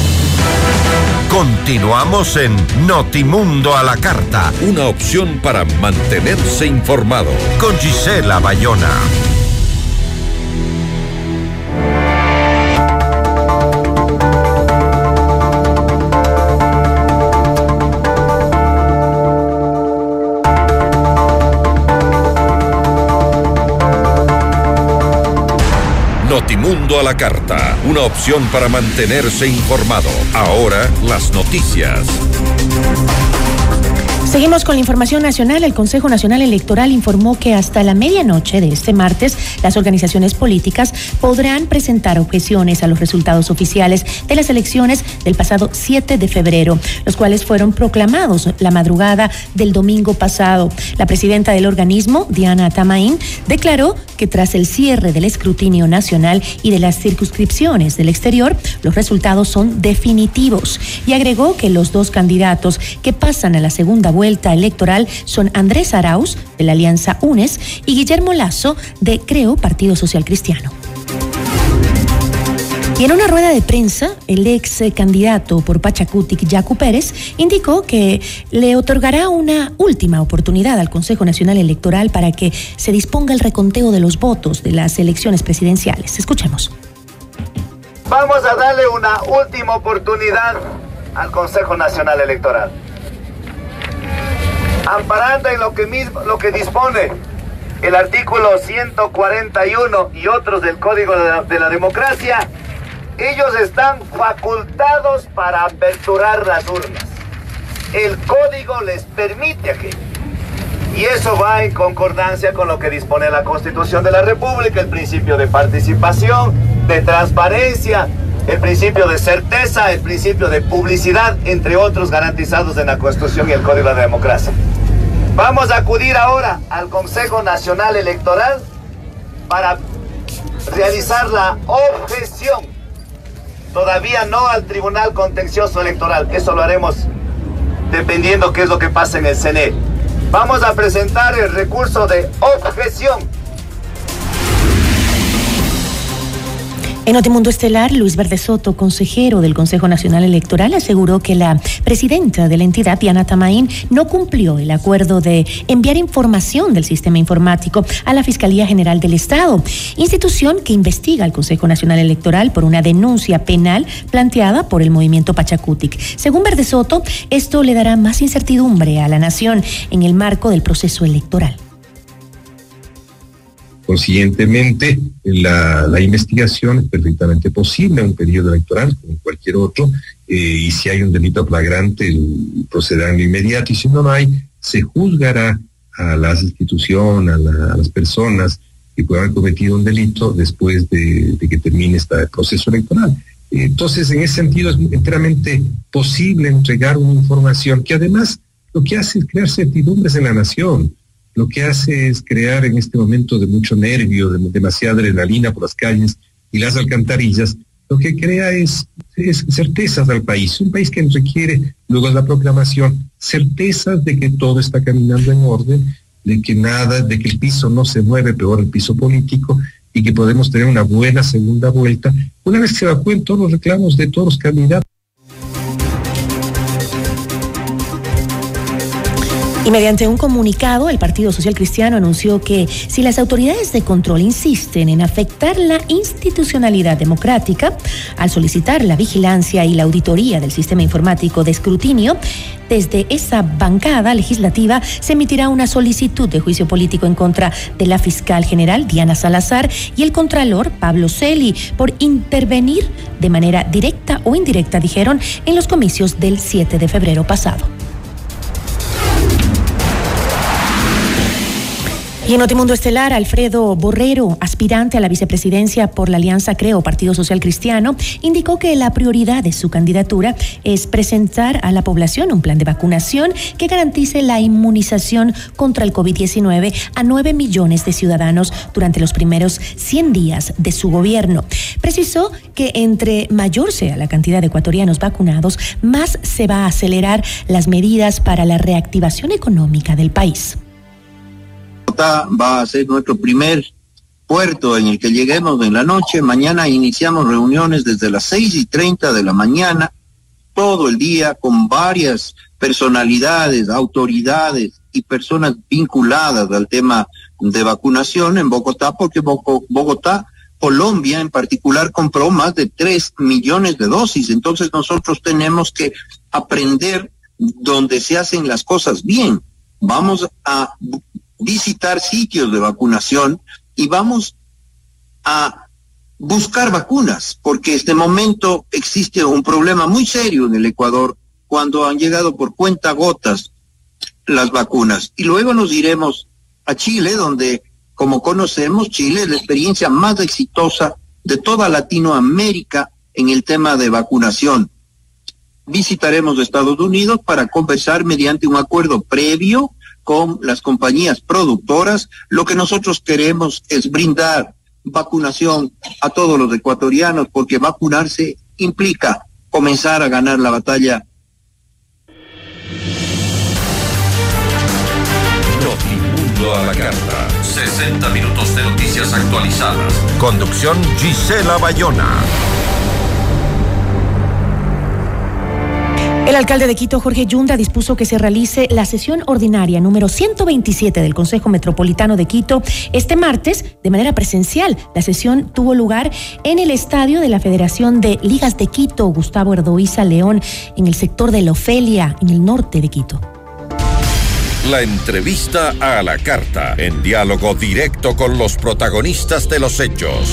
Continuamos en Notimundo a la Carta. Una opción para mantenerse informado. Con Gisela Bayona. Notimundo a la Carta, una opción para mantenerse informado. Ahora, las noticias. Seguimos con la información nacional. El Consejo Nacional Electoral informó que hasta la medianoche de este martes, las organizaciones políticas podrán presentar objeciones a los resultados oficiales de las elecciones del pasado siete de febrero, los cuales fueron proclamados la madrugada del domingo pasado. La presidenta del organismo, Diana Tamain, declaró que tras el cierre del escrutinio nacional y de las circunscripciones del exterior, los resultados son definitivos, y agregó que los dos candidatos que pasan a la segunda vuelta electoral son Andrés Arauz, de la Alianza UNES, y Guillermo Lazo, de Creo Partido Social Cristiano. Y en una rueda de prensa, el ex candidato por Pachacutic, Yacu Pérez, indicó que le otorgará una última oportunidad al Consejo Nacional Electoral para que se disponga el reconteo de los votos de las elecciones presidenciales. Escuchemos. Vamos a darle una última oportunidad al Consejo Nacional Electoral. Amparando en lo que, mismo, lo que dispone el artículo ciento cuarenta y uno y otros del Código de la, de la Democracia, ellos están facultados para aperturar las urnas. El Código les permite aquello. Y eso va en concordancia con lo que dispone la Constitución de la República, el principio de participación, de transparencia, el principio de certeza, el principio de publicidad, entre otros garantizados en la Constitución y el Código de la Democracia. Vamos a acudir ahora al Consejo Nacional Electoral para realizar la objeción, todavía no al Tribunal Contencioso Electoral, eso lo haremos dependiendo qué es lo que pasa en el C N E. Vamos a presentar el recurso de objeción. En Notimundo Estelar, Luis Verde Soto, consejero del Consejo Nacional Electoral, aseguró que la presidenta de la entidad, Diana Tamain, no cumplió el acuerdo de enviar información del sistema informático a la Fiscalía General del Estado, institución que investiga al Consejo Nacional Electoral por una denuncia penal planteada por el movimiento Pachacutic. Según Verde Soto, esto le dará más incertidumbre a la nación en el marco del proceso electoral. Consiguientemente, la, la investigación es perfectamente posible en un periodo electoral, como cualquier otro, eh, y si hay un delito flagrante, procederá en lo inmediato, y si no lo hay, se juzgará a las instituciones, a, la, a las personas que puedan haber cometido un delito después de, de que termine este proceso electoral. Entonces, en ese sentido, es enteramente posible entregar una información que además lo que hace es crear certidumbres en la nación. Lo que hace es crear en este momento de mucho nervio, de demasiada adrenalina por las calles y las alcantarillas, lo que crea es, es certezas al país. Un país que requiere, luego de la proclamación, certezas de que todo está caminando en orden, de que nada, de que el piso no se mueve, peor el piso político, y que podemos tener una buena segunda vuelta, una vez que se evacúen todos los reclamos de todos los candidatos. Y mediante un comunicado, el Partido Social Cristiano anunció que si las autoridades de control insisten en afectar la institucionalidad democrática, al solicitar la vigilancia y la auditoría del sistema informático de escrutinio, desde esa bancada legislativa se emitirá una solicitud de juicio político en contra de la fiscal general Diana Salazar y el contralor Pablo Celi por intervenir de manera directa o indirecta, dijeron, en los comicios del siete de febrero pasado. Y en Notimundo Estelar, Alfredo Borrero, aspirante a la vicepresidencia por la Alianza Creo Partido Social Cristiano, indicó que la prioridad de su candidatura es presentar a la población un plan de vacunación que garantice la inmunización contra el COVID diecinueve a nueve millones de ciudadanos durante los primeros cien días de su gobierno. Precisó que entre mayor sea la cantidad de ecuatorianos vacunados, más se va a acelerar las medidas para la reactivación económica del país. Va a ser nuestro primer puerto en el que lleguemos en la noche. Mañana iniciamos reuniones desde las seis y treinta de la mañana, todo el día, con varias personalidades, autoridades y personas vinculadas al tema de vacunación en Bogotá, porque Bogotá, Colombia en particular, compró más de tres millones de dosis. Entonces nosotros tenemos que aprender donde se hacen las cosas bien. Vamos a visitar sitios de vacunación y vamos a buscar vacunas, porque en este momento existe un problema muy serio en el Ecuador cuando han llegado por cuentagotas las vacunas. Y luego nos iremos a Chile, donde, como conocemos, Chile es la experiencia más exitosa de toda Latinoamérica en el tema de vacunación. Visitaremos Estados Unidos para conversar mediante un acuerdo previo con las compañías productoras. Lo que nosotros queremos es brindar vacunación a todos los ecuatorianos, porque vacunarse implica comenzar a ganar la batalla. Notimundo a la carta. sesenta minutos de noticias actualizadas. Conducción Gisela Bayona. El alcalde de Quito, Jorge Yunda, dispuso que se realice la sesión ordinaria número ciento veintisiete del Consejo Metropolitano de Quito este martes de manera presencial. La sesión tuvo lugar en el estadio de la Federación de Ligas de Quito, Gustavo Erdoiza León, en el sector de La Ofelia, en el norte de Quito. La entrevista a la carta, en diálogo directo con los protagonistas de los hechos.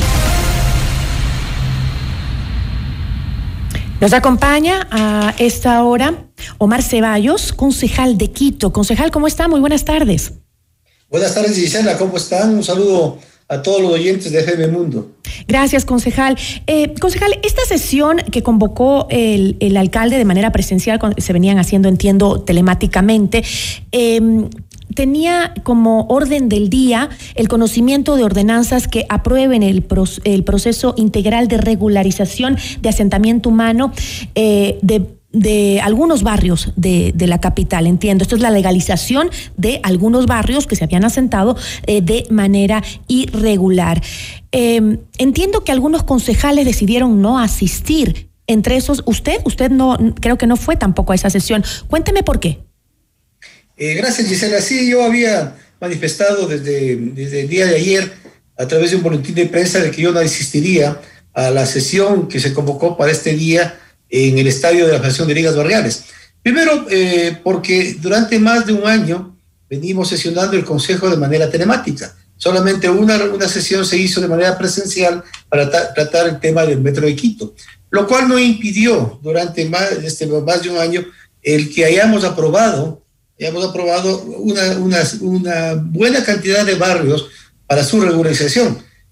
Nos acompaña a esta hora Omar Ceballos, concejal de Quito. Concejal, ¿cómo está? Muy buenas tardes. Buenas tardes, Gisela, ¿cómo están? Un saludo a todos los oyentes de F M Mundo. Gracias, concejal. Eh, concejal, esta sesión que convocó el, el alcalde de manera presencial, se venían haciendo, entiendo, telemáticamente, eh, tenía como orden del día el conocimiento de ordenanzas que aprueben el, pro, el proceso integral de regularización de asentamiento humano eh, de de algunos barrios de, de la capital, entiendo. Esto es la legalización de algunos barrios que se habían asentado eh, de manera irregular. Eh, entiendo que algunos concejales decidieron no asistir. Entre esos, usted, usted no, creo que no fue tampoco a esa sesión. Cuénteme por qué. Eh, gracias, Gisela. Sí, yo había manifestado desde, desde el día de ayer a través de un boletín de prensa de que yo no asistiría a la sesión que se convocó para este día en el estadio de la Federación de Ligas Barriales. Primero, eh, porque durante más de un año venimos sesionando el Consejo de manera telemática. Solamente una, una sesión se hizo de manera presencial para ta- tratar el tema del Metro de Quito, lo cual no impidió durante más, este, más de un año el que hayamos aprobado, hayamos aprobado una, una, una buena cantidad de barrios para su regularización.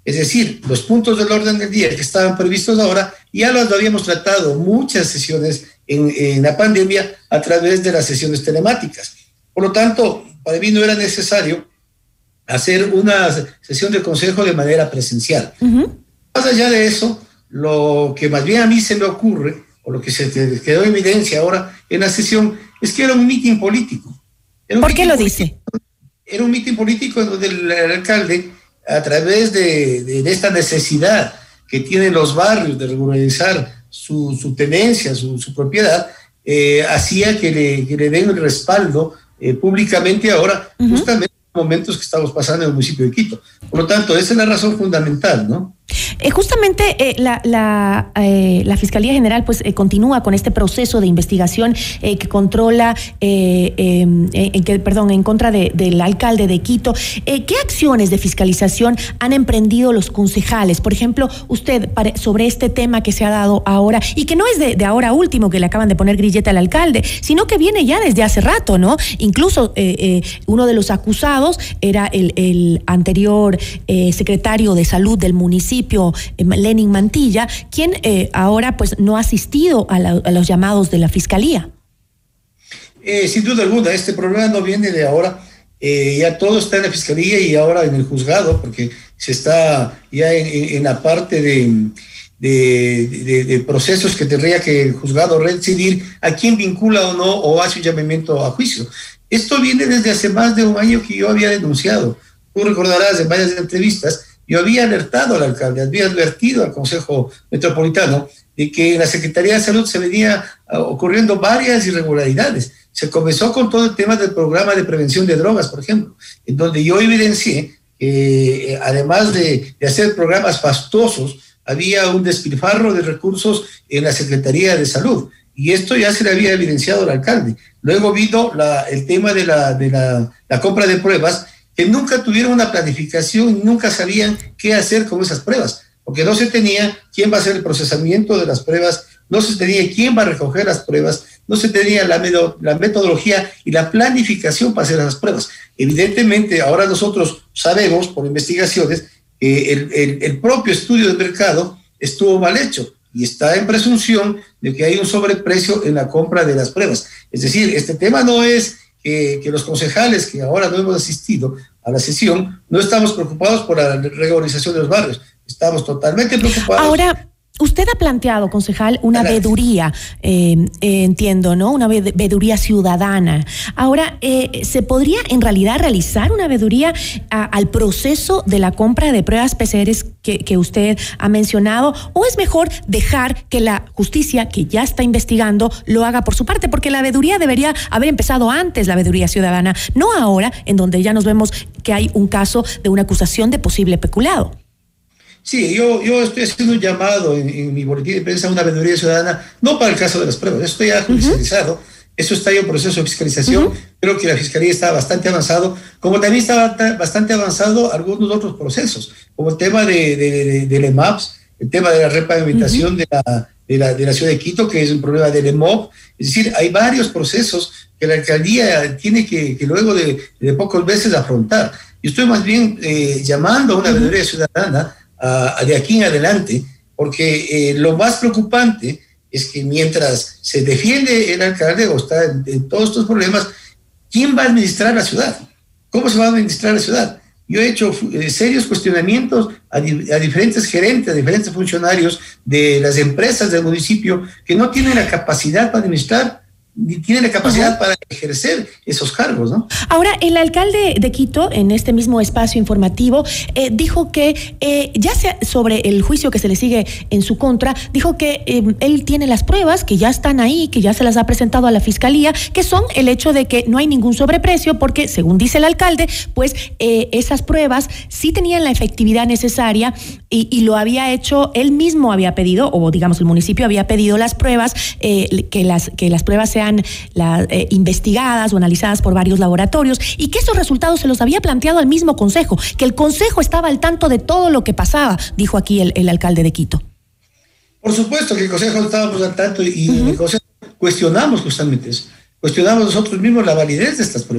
Es decir, los puntos del orden del día que estaban previstos ahora ya los habíamos tratado muchas sesiones en, en la pandemia a través de las sesiones telemáticas. Por lo tanto, para mí no era necesario hacer una sesión de consejo de manera presencial. Uh-huh. Más allá de eso, lo que más bien a mí se me ocurre, o lo que se quedó en evidencia ahora en la sesión, es que era un mitin político. Un ¿Por qué lo dice? Era un mitin político en donde el, el alcalde, a través de, de, de esta necesidad que tienen los barrios de regularizar su, su tenencia, su, su propiedad, eh, hacía que le, que le den el respaldo eh, públicamente ahora, uh-huh. justamente en los momentos que estamos pasando en el municipio de Quito. Por lo tanto, esa es la razón fundamental, ¿no? Eh, justamente eh, la, la, eh, la Fiscalía General pues eh, continúa con este proceso de investigación eh, que controla, eh, eh, en que, perdón, en contra de, del alcalde de Quito. Eh, ¿Qué acciones de fiscalización han emprendido los concejales? Por ejemplo, usted, para, sobre este tema que se ha dado ahora, y que no es de, de ahora último que le acaban de poner grilleta al alcalde, sino que viene ya desde hace rato, ¿no? Incluso eh, eh, uno de los acusados era el, el anterior eh, secretario de Salud del municipio, Lenin Mantilla, quien eh, ahora pues no ha asistido a, la, a los llamados de la Fiscalía. Eh, sin duda alguna, este problema no viene de ahora, eh, ya todo está en la Fiscalía y ahora en el juzgado, porque se está ya en, en la parte de, de, de, de procesos que tendría que el juzgado decidir a quién vincula o no o hace un llamamiento a juicio. Esto viene desde hace más de un año que yo había denunciado. Tú recordarás en varias entrevistas. Yo había alertado al alcalde, había advertido al Consejo Metropolitano de que en la Secretaría de Salud se venía uh, ocurriendo varias irregularidades. Se comenzó con todo el tema del programa de prevención de drogas, por ejemplo, en donde yo evidencié que eh, además de, de hacer programas fastuosos, había un despilfarro de recursos en la Secretaría de Salud. Y esto ya se le había evidenciado al alcalde. Luego vino la, el tema de, la, de la, la compra de pruebas, que nunca tuvieron una planificación y nunca sabían qué hacer con esas pruebas, porque no se tenía quién va a hacer el procesamiento de las pruebas, no se tenía quién va a recoger las pruebas, no se tenía la, medo, la metodología y la planificación para hacer las pruebas. Evidentemente, ahora nosotros sabemos por investigaciones que el, el, el propio estudio de mercado estuvo mal hecho y está en presunción de que hay un sobreprecio en la compra de las pruebas. Es decir, este tema no es Que, que los concejales que ahora no hemos asistido a la sesión, no estamos preocupados por la regularización de los barrios, estamos totalmente preocupados. Ahora, usted ha planteado, concejal, una veeduría, eh, eh, entiendo, ¿no? Una veeduría ciudadana. Ahora, eh, ¿se podría en realidad realizar una veeduría a, al proceso de la compra de pruebas P C R que, que usted ha mencionado? ¿O es mejor dejar que la justicia, que ya está investigando, lo haga por su parte? Porque la veeduría debería haber empezado antes, la veeduría ciudadana, no ahora, en donde ya nos vemos que hay un caso de una acusación de posible peculado. Sí, yo, yo estoy haciendo un llamado en, en mi boletín de prensa a una veeduría ciudadana, no para el caso de las pruebas, esto ya judicializado, uh-huh. Eso está ya en proceso de fiscalización, uh-huh. Creo que la Fiscalía está bastante avanzado, como también está bastante avanzado algunos otros procesos, como el tema de, de, de, de, de E M A P S, el tema de la repavimentación uh-huh. de, la, de, la, de la ciudad de Quito, que es un problema del E M O P, es decir, hay varios procesos que la alcaldía tiene que, que luego de, de pocos meses afrontar. Yo estoy más bien eh, llamando a una uh-huh. veeduría ciudadana Uh, de aquí en adelante, porque eh, lo más preocupante es que mientras se defiende el alcalde o está en, en todos estos problemas, ¿quién va a administrar la ciudad? ¿Cómo se va a administrar la ciudad? Yo he hecho eh, serios cuestionamientos a, di- a diferentes gerentes, a diferentes funcionarios de las empresas del municipio que no tienen la capacidad para administrar ni tiene la capacidad uh-huh. para ejercer esos cargos, ¿no? Ahora, el alcalde de Quito, en este mismo espacio informativo, eh, dijo que, eh, ya sea sobre el juicio que se le sigue en su contra, dijo que eh, él tiene las pruebas, que ya están ahí, que ya se las ha presentado a la Fiscalía, que son el hecho de que no hay ningún sobreprecio, porque, según dice el alcalde, pues eh, esas pruebas sí tenían la efectividad necesaria y, y lo había hecho, él mismo había pedido, o digamos el municipio había pedido las pruebas, eh, que, las, que las pruebas sean La, eh, investigadas o analizadas por varios laboratorios y que esos resultados se los había planteado al mismo Consejo, que el Consejo estaba al tanto de todo lo que pasaba, dijo aquí el, el alcalde de Quito. Por supuesto que el Consejo estábamos al tanto y uh-huh. en el Consejo cuestionamos justamente eso, cuestionamos nosotros mismos la validez de estas pruebas,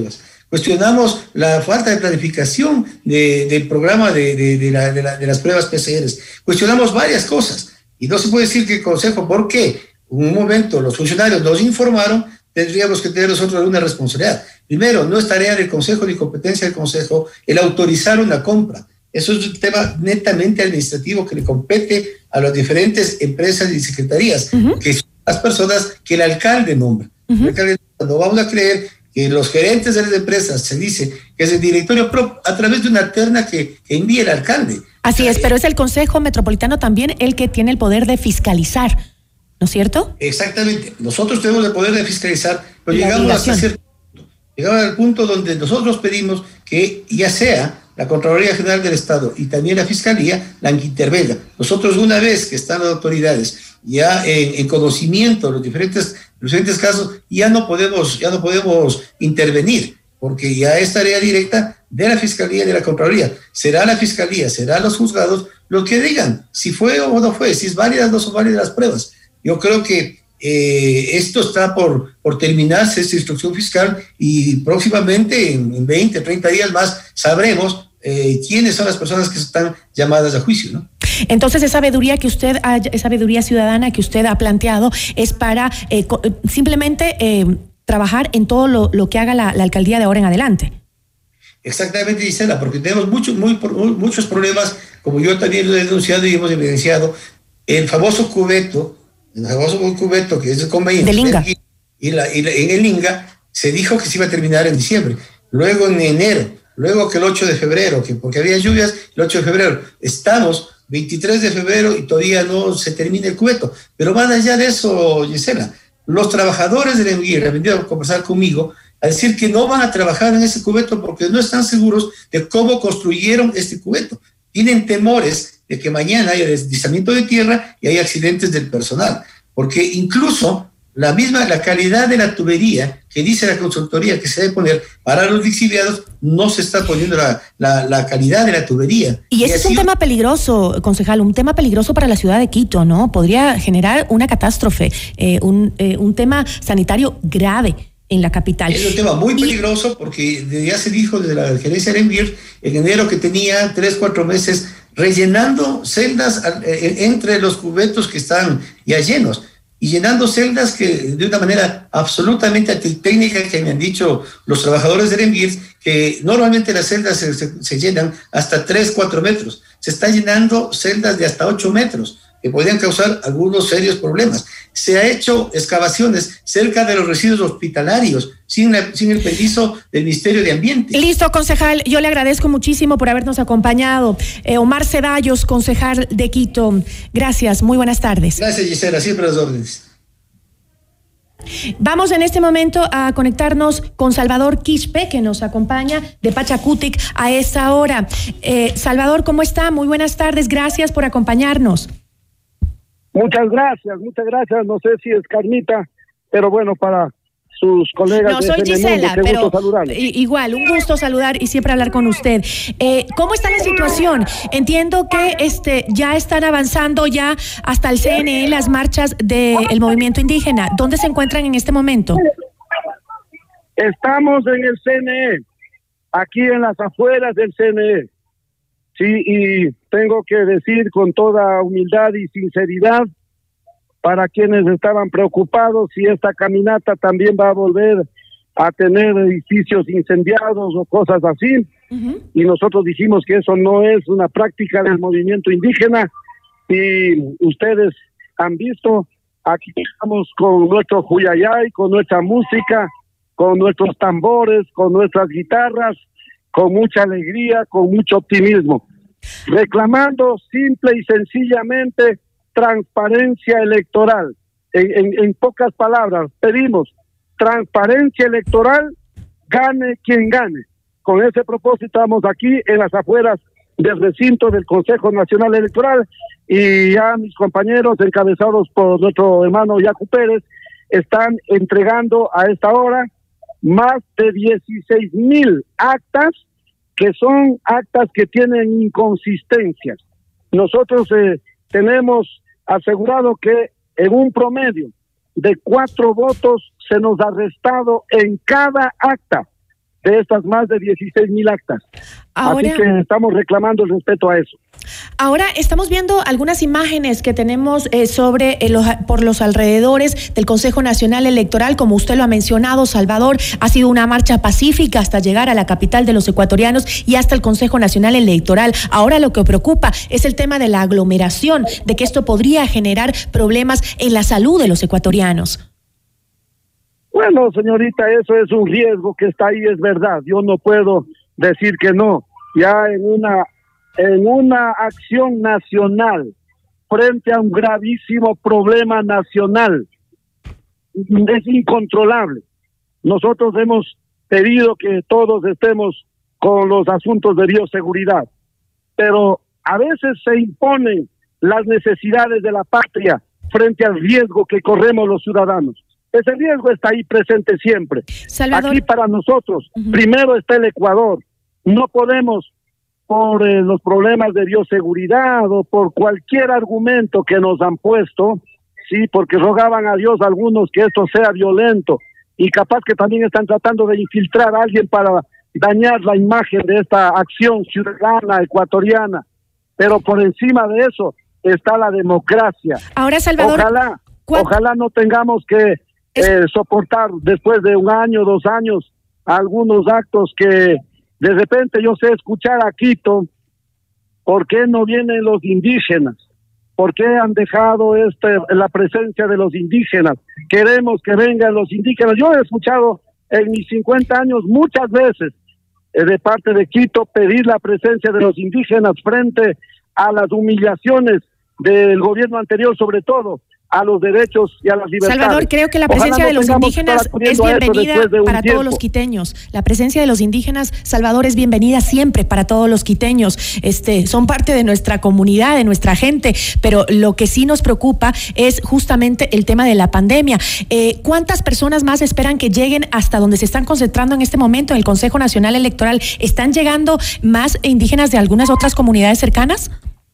cuestionamos la falta de planificación de, del programa de, de, de, la, de, la, de las pruebas P C R. Cuestionamos varias cosas y no se puede decir que el Consejo, ¿por qué? En un momento los funcionarios nos informaron, tendríamos que tener nosotros alguna responsabilidad. Primero, no es tarea del Consejo ni competencia del Consejo el autorizar una compra. Eso es un tema netamente administrativo que le compete a las diferentes empresas y secretarías, uh-huh. que son las personas que el alcalde nombra. Uh-huh. El alcalde, no vamos a creer que los gerentes de las empresas se dice que es el directorio pro, a través de una terna que, que envía el alcalde. Así es, pero es el Consejo Metropolitano también el que tiene el poder de fiscalizar, ¿no es cierto? Exactamente. Nosotros tenemos el poder de fiscalizar, pero llegamos hasta cierto punto. Llegamos al punto donde nosotros pedimos que ya sea la Contraloría General del Estado y también la Fiscalía la que intervenga. Nosotros, una vez que están las autoridades ya en, en conocimiento de los diferentes, los diferentes casos, ya no podemos, ya no podemos intervenir, porque ya es tarea directa de la Fiscalía y de la Contraloría. Será la Fiscalía, será los juzgados lo que digan si fue o no fue, si es válidas o no son válidas las pruebas. Yo creo que eh, esto está por, por terminarse, esta instrucción fiscal, y próximamente, en, en veinte, treinta días más, sabremos eh, quiénes son las personas que están llamadas a juicio, ¿no? Entonces, esa sabiduría que usted, esa sabiduría ciudadana que usted ha planteado es para eh, simplemente eh, trabajar en todo lo, lo que haga la, la alcaldía de ahora en adelante. Exactamente, Gisela, porque tenemos muchos, muy, muchos problemas, como yo también lo he denunciado y hemos evidenciado, el famoso cubeto, el famoso cubeto que es el convenio del Inga. Y, la, y la, en el Inga se dijo que se iba a terminar en diciembre, luego en enero, luego que el ocho de febrero, que porque había lluvias, el ocho de febrero, estamos veintitrés de febrero y todavía no se termina el cubeto. Pero más allá de eso, Gisela, los trabajadores de la Enguirra vinieron a conversar conmigo a decir que no van a trabajar en ese cubeto porque no están seguros de cómo construyeron este cubeto. Tienen temores de que mañana haya deslizamiento de tierra y haya accidentes del personal, porque incluso la misma, la calidad de la tubería que dice la consultoría que se debe poner para los lixiviados, no se está poniendo la, la, la calidad de la tubería. Y ese y es un tema peligroso, concejal, un tema peligroso para la ciudad de Quito, ¿no? Podría generar una catástrofe, eh, un, eh, un tema sanitario grave en la capital. Es un tema muy peligroso y, porque ya se dijo desde la gerencia de Envir en enero que tenía tres, cuatro meses rellenando celdas eh, entre los cubetos que están ya llenos. Y llenando celdas que de una manera absolutamente técnica, que me han dicho los trabajadores del Envir, que normalmente las celdas se, se, se llenan hasta tres, cuatro metros. Se están llenando celdas de hasta ocho metros, que podrían causar algunos serios problemas. Se ha hecho excavaciones cerca de los residuos hospitalarios, sin, la, sin el permiso del Ministerio de Ambiente. Listo, concejal, yo le agradezco muchísimo por habernos acompañado. Eh, Omar Ceballos, concejal de Quito, gracias, muy buenas tardes. Gracias, Gisela, siempre a las órdenes. Vamos en este momento a conectarnos con Salvador Quispe, que nos acompaña de Pachacutic a esta hora. Eh, Salvador, ¿cómo está? Muy buenas tardes, gracias por acompañarnos. Muchas gracias, muchas gracias. No sé si es Carmita, pero bueno, para sus colegas. No, soy Gisela, pero igual, un gusto saludar y siempre hablar con usted. Eh, ¿Cómo está la situación? Entiendo que este ya están avanzando ya hasta el C N E las marchas del movimiento indígena. ¿Dónde se encuentran en este momento? Estamos en el C N E, aquí en las afueras del C N E. Sí, y tengo que decir con toda humildad y sinceridad, para quienes estaban preocupados si esta caminata también va a volver a tener edificios incendiados o cosas así, uh-huh. y nosotros dijimos que eso no es una práctica del movimiento indígena, y ustedes han visto, aquí estamos con nuestro Juyayay, con nuestra música, con nuestros tambores, con nuestras guitarras, con mucha alegría, con mucho optimismo, reclamando simple y sencillamente transparencia electoral. En, en, en pocas palabras, pedimos transparencia electoral, gane quien gane. Con ese propósito estamos aquí en las afueras del recinto del Consejo Nacional Electoral, y ya mis compañeros, encabezados por nuestro hermano Yacu Pérez, están entregando a esta hora más de dieciséis mil actas, que son actas que tienen inconsistencias. Nosotros eh, tenemos asegurado que en un promedio de cuatro votos se nos ha restado en cada acta. de estas más de dieciséis mil actas. Ahora, así que estamos reclamando el respeto a eso. Ahora estamos viendo algunas imágenes que tenemos eh, sobre eh, los, por los alrededores del Consejo Nacional Electoral. Como usted lo ha mencionado, Salvador, ha sido una marcha pacífica hasta llegar a la capital de los ecuatorianos y hasta el Consejo Nacional Electoral. Ahora lo que preocupa es el tema de la aglomeración, de que esto podría generar problemas en la salud de los ecuatorianos. Bueno, señorita, eso es un riesgo que está ahí, es verdad. Yo no puedo decir que no. Ya en una en una acción nacional frente a un gravísimo problema nacional, es incontrolable. Nosotros hemos pedido que todos estemos con los asuntos de bioseguridad, pero a veces se imponen las necesidades de la patria frente al riesgo que corremos los ciudadanos. Ese riesgo está ahí presente siempre. Salvador. Aquí para nosotros, uh-huh. primero está el Ecuador. No podemos, por eh, los problemas de bioseguridad o por cualquier argumento que nos han puesto, sí, porque rogaban a Dios algunos que esto sea violento y capaz que también están tratando de infiltrar a alguien para dañar la imagen de esta acción ciudadana ecuatoriana. Pero por encima de eso está la democracia. Ahora, Salvador, ojalá, ¿cuál? ojalá no tengamos que eh, soportar después de un año, dos años, algunos actos que de repente yo sé escuchar a Quito. ¿Por qué no vienen los indígenas? ¿Por qué han dejado este, la presencia de los indígenas? Queremos que vengan los indígenas. Yo he escuchado en mis cincuenta años muchas veces eh, de parte de Quito pedir la presencia de los indígenas frente a las humillaciones del gobierno anterior, sobre todo a los derechos y a las libertades. Salvador, creo que la presencia no de los indígenas es bienvenida de para tiempo. todos los quiteños. La presencia de los indígenas, Salvador, es bienvenida siempre para todos los quiteños. Este, son parte de nuestra comunidad, de nuestra gente, pero lo que sí nos preocupa es justamente el tema de la pandemia. Eh, ¿Cuántas personas más esperan que lleguen hasta donde se están concentrando en este momento en el Consejo Nacional Electoral? ¿Están llegando más indígenas de algunas otras comunidades cercanas?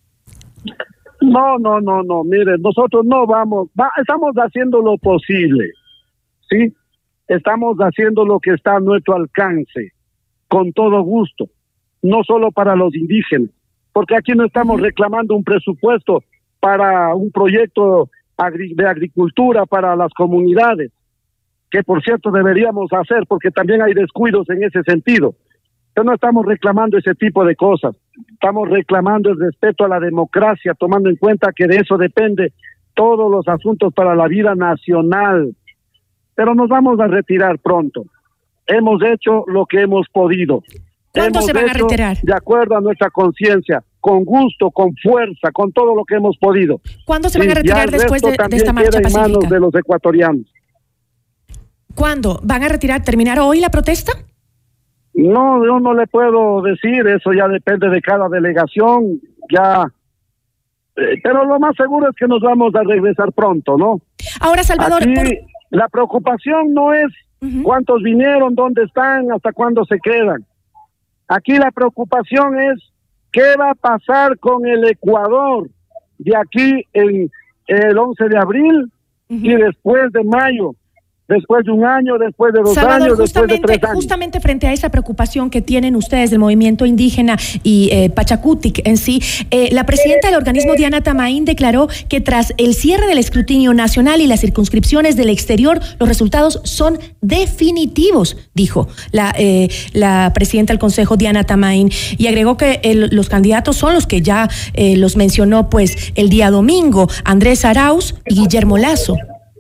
No, no, no, no, mire, nosotros no vamos, va, estamos haciendo lo posible, ¿sí? Estamos haciendo lo que está a nuestro alcance, con todo gusto, no solo para los indígenas, porque aquí no estamos reclamando un presupuesto para un proyecto agri- de agricultura para las comunidades, que por cierto deberíamos hacer, porque también hay descuidos en ese sentido. Pero no estamos reclamando ese tipo de cosas. Estamos reclamando el respeto a la democracia, tomando en cuenta que de eso depende todos los asuntos para la vida nacional. Pero nos vamos a retirar pronto. Hemos hecho lo que hemos podido. ¿Cuándo hemos se van a hecho retirar? De acuerdo a nuestra conciencia, con gusto, con fuerza, con todo lo que hemos podido. ¿Cuándo se van a retirar después de, de esta marcha queda en pacífica? manos de los ecuatorianos. ¿Cuándo? ¿Van a retirar, terminar hoy la protesta? No, yo no le puedo decir, eso ya depende de cada delegación, ya, eh, pero lo más seguro es que nos vamos a regresar pronto, ¿no? Ahora, Salvador, Aquí, por... la preocupación no es uh-huh. cuántos vinieron, dónde están, hasta cuándo se quedan. Aquí la preocupación es qué va a pasar con el Ecuador de aquí en el once de abril uh-huh. y después de mayo. Después de un año, después de dos Salvador, años, después de tres años. Justamente frente a esa preocupación que tienen ustedes del movimiento indígena y eh, Pachacutic en sí, eh, la presidenta del organismo, Diana Tamain, declaró que tras el cierre del escrutinio nacional y las circunscripciones del exterior, los resultados son definitivos, dijo la, eh, la presidenta del Consejo, Diana Tamain, y agregó que el, los candidatos son los que ya eh, los mencionó pues el día domingo, Andrés Arauz y Guillermo Lazo.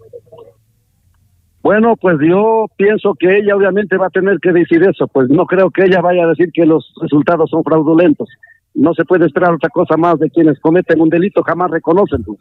Bueno, pues yo pienso que ella obviamente va a tener que decir eso, pues no creo que ella vaya a decir que los resultados son fraudulentos. No se puede esperar otra cosa más de quienes cometen un delito, jamás reconocen. Pues.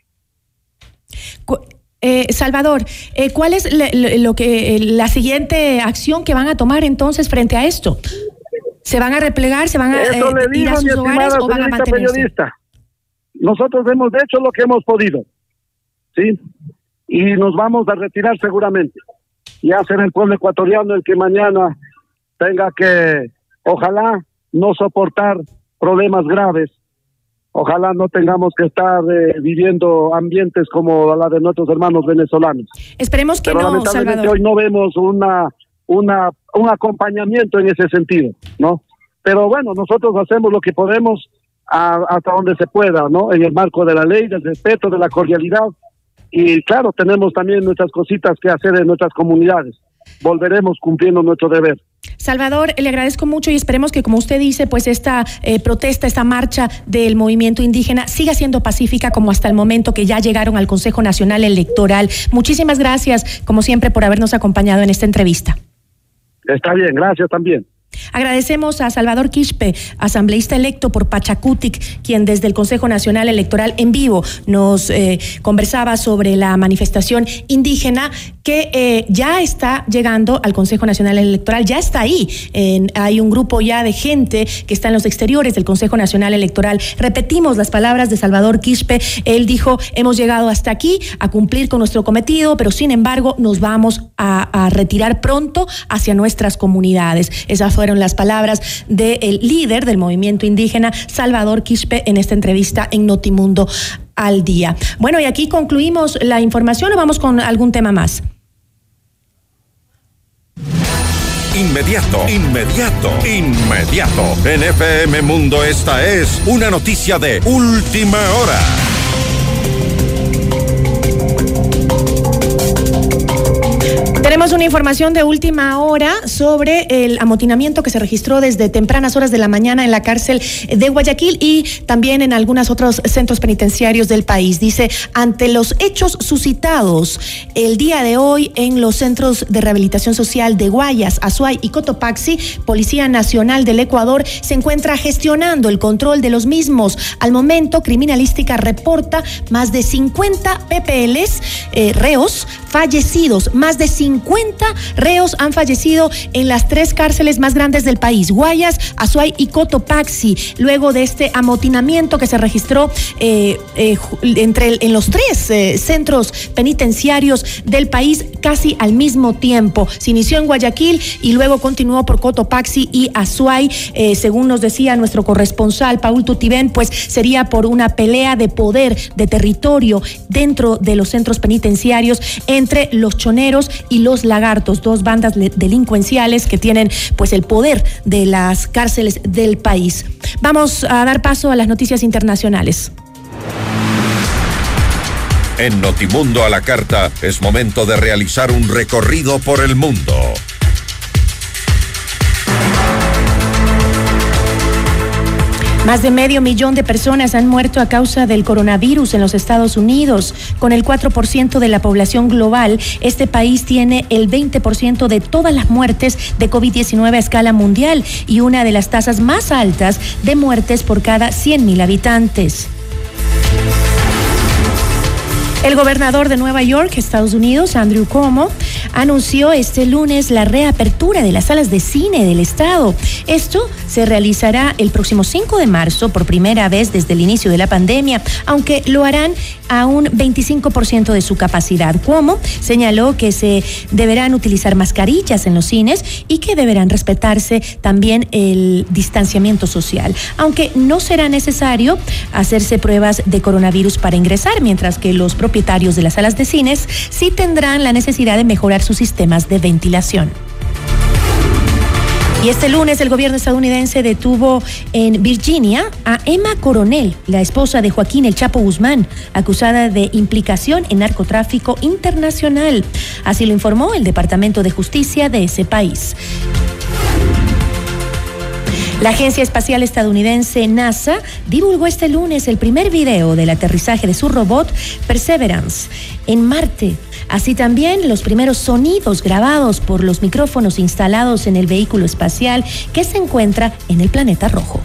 Eh, Salvador, eh, ¿cuál es le, le, lo que eh, la siguiente acción que van a tomar entonces frente a esto? ¿Se van a replegar, se van a Eso eh, le ir digo, a sus hogares o van a mantenerse? Periodista. Nosotros hemos hecho lo que hemos podido, ¿sí? Y nos vamos a retirar seguramente. Ya será el pueblo ecuatoriano el que mañana tenga que, ojalá, no soportar problemas graves. Ojalá no tengamos que estar eh, viviendo ambientes como la de nuestros hermanos venezolanos. Esperemos que Pero no, lamentablemente Salvador. Hoy no vemos una, una un acompañamiento en ese sentido, ¿no? Pero bueno, nosotros hacemos lo que podemos a, hasta donde se pueda, ¿no? En el marco de la ley, del respeto, de la cordialidad. Y claro, tenemos también nuestras cositas que hacer en nuestras comunidades. Volveremos cumpliendo nuestro deber. Salvador, le agradezco mucho y esperemos que, como usted dice, pues esta eh, protesta, esta marcha del movimiento indígena siga siendo pacífica como hasta el momento que ya llegaron al Consejo Nacional Electoral. Muchísimas gracias, como siempre, por habernos acompañado en esta entrevista. Está bien, gracias también. Agradecemos a Salvador Quispe, asambleísta electo por Pachacutic, quien desde el Consejo Nacional Electoral en vivo nos eh, conversaba sobre la manifestación indígena que eh, ya está llegando al Consejo Nacional Electoral, ya está ahí. En, hay un grupo ya de gente que está en los exteriores del Consejo Nacional Electoral. Repetimos las palabras de Salvador Quispe. Él dijo, hemos llegado hasta aquí a cumplir con nuestro cometido, pero sin embargo nos vamos a, a retirar pronto hacia nuestras comunidades. Esa fue fueron las palabras del líder del movimiento indígena, Salvador Quispe, en esta entrevista en Notimundo al Día. Bueno, y aquí concluimos la información o vamos con algún tema más. Inmediato, inmediato, inmediato. En F M Mundo esta es una noticia de última hora. Tenemos una información de última hora sobre el amotinamiento que se registró desde tempranas horas de la mañana en la cárcel de Guayaquil y también en algunos otros centros penitenciarios del país. Dice, ante los hechos suscitados el día de hoy en los centros de rehabilitación social de Guayas, Azuay y Cotopaxi, Policía Nacional del Ecuador se encuentra gestionando el control de los mismos. Al momento, Criminalística reporta más de cincuenta P P Ls, eh, reos fallecidos, más de cincuenta reos han fallecido en las tres cárceles más grandes del país, Guayas, Azuay y Cotopaxi, luego de este amotinamiento que se registró eh, eh, entre en los tres eh, centros penitenciarios del país casi al mismo tiempo. Se inició en Guayaquil y luego continuó por Cotopaxi y Azuay, eh, según nos decía nuestro corresponsal Paul Tutibén, pues sería por una pelea de poder, de territorio dentro de los centros penitenciarios entre los choneros y los lagartos, dos bandas delincuenciales que tienen pues el poder de las cárceles del país. Vamos a dar paso a las noticias internacionales. En Notimundo a la Carta es momento de realizar un recorrido por el mundo. Más de medio millón de personas han muerto a causa del coronavirus en los Estados Unidos. Con el cuatro por ciento de la población global, este país tiene el veinte por ciento de todas las muertes de COVID diecinueve a escala mundial y una de las tasas más altas de muertes por cada cien mil habitantes. El gobernador de Nueva York, Estados Unidos, Andrew Cuomo, anunció este lunes la reapertura de las salas de cine del estado. Esto se realizará el próximo cinco de marzo por primera vez desde el inicio de la pandemia, aunque lo harán a un veinticinco por ciento de su capacidad. Cuomo señaló que se deberán utilizar mascarillas en los cines y que deberán respetarse también el distanciamiento social, aunque no será necesario hacerse pruebas de coronavirus para ingresar, mientras que los propietarios de las salas de cines sí tendrán la necesidad de mejorar sus sistemas de ventilación. Y este lunes el gobierno estadounidense detuvo en Virginia a Emma Coronel, la esposa de Joaquín El Chapo Guzmán, acusada de implicación en narcotráfico internacional. Así lo informó el Departamento de Justicia de ese país. La Agencia Espacial Estadounidense NASA divulgó este lunes el primer video del aterrizaje de su robot Perseverance en Marte. Así también los primeros sonidos grabados por los micrófonos instalados en el vehículo espacial que se encuentra en el planeta rojo.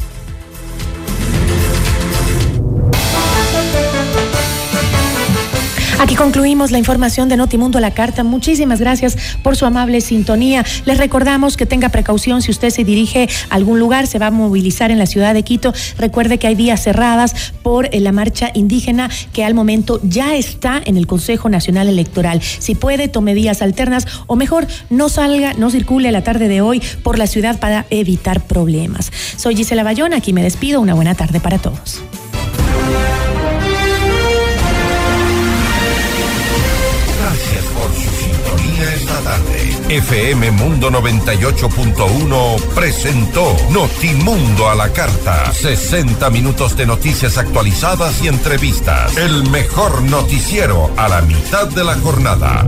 Aquí concluimos la información de Notimundo a la Carta. Muchísimas gracias por su amable sintonía. Les recordamos que tenga precaución si usted se dirige a algún lugar, se va a movilizar en la ciudad de Quito. Recuerde que hay vías cerradas por la marcha indígena que al momento ya está en el Consejo Nacional Electoral. Si puede, tome vías alternas o mejor, no salga, no circule la tarde de hoy por la ciudad para evitar problemas. Soy Gisela Bayona, aquí me despido. Una buena tarde para todos. Gracias por su sintonía esta tarde. F M Mundo noventa y ocho punto uno presentó Notimundo a la Carta. sesenta minutos de noticias actualizadas y entrevistas. El mejor noticiero a la mitad de la jornada.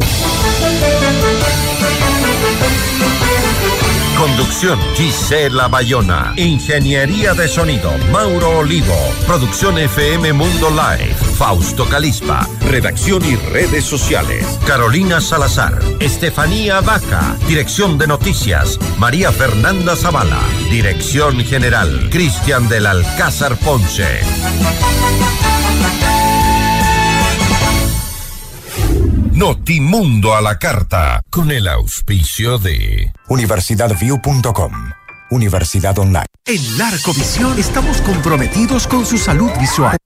Conducción Gisela Bayona. Ingeniería de sonido Mauro Olivo. Producción F M Mundo Live Fausto Calispa. Redacción y redes sociales Carolina Salazar, Estefanía Vaca. Dirección de noticias María Fernanda Zavala. Dirección general Cristian del Alcázar Ponce. Notimundo a la Carta, con el auspicio de universidad view punto com. Universidad Online. En Larcovisión estamos comprometidos con su salud visual.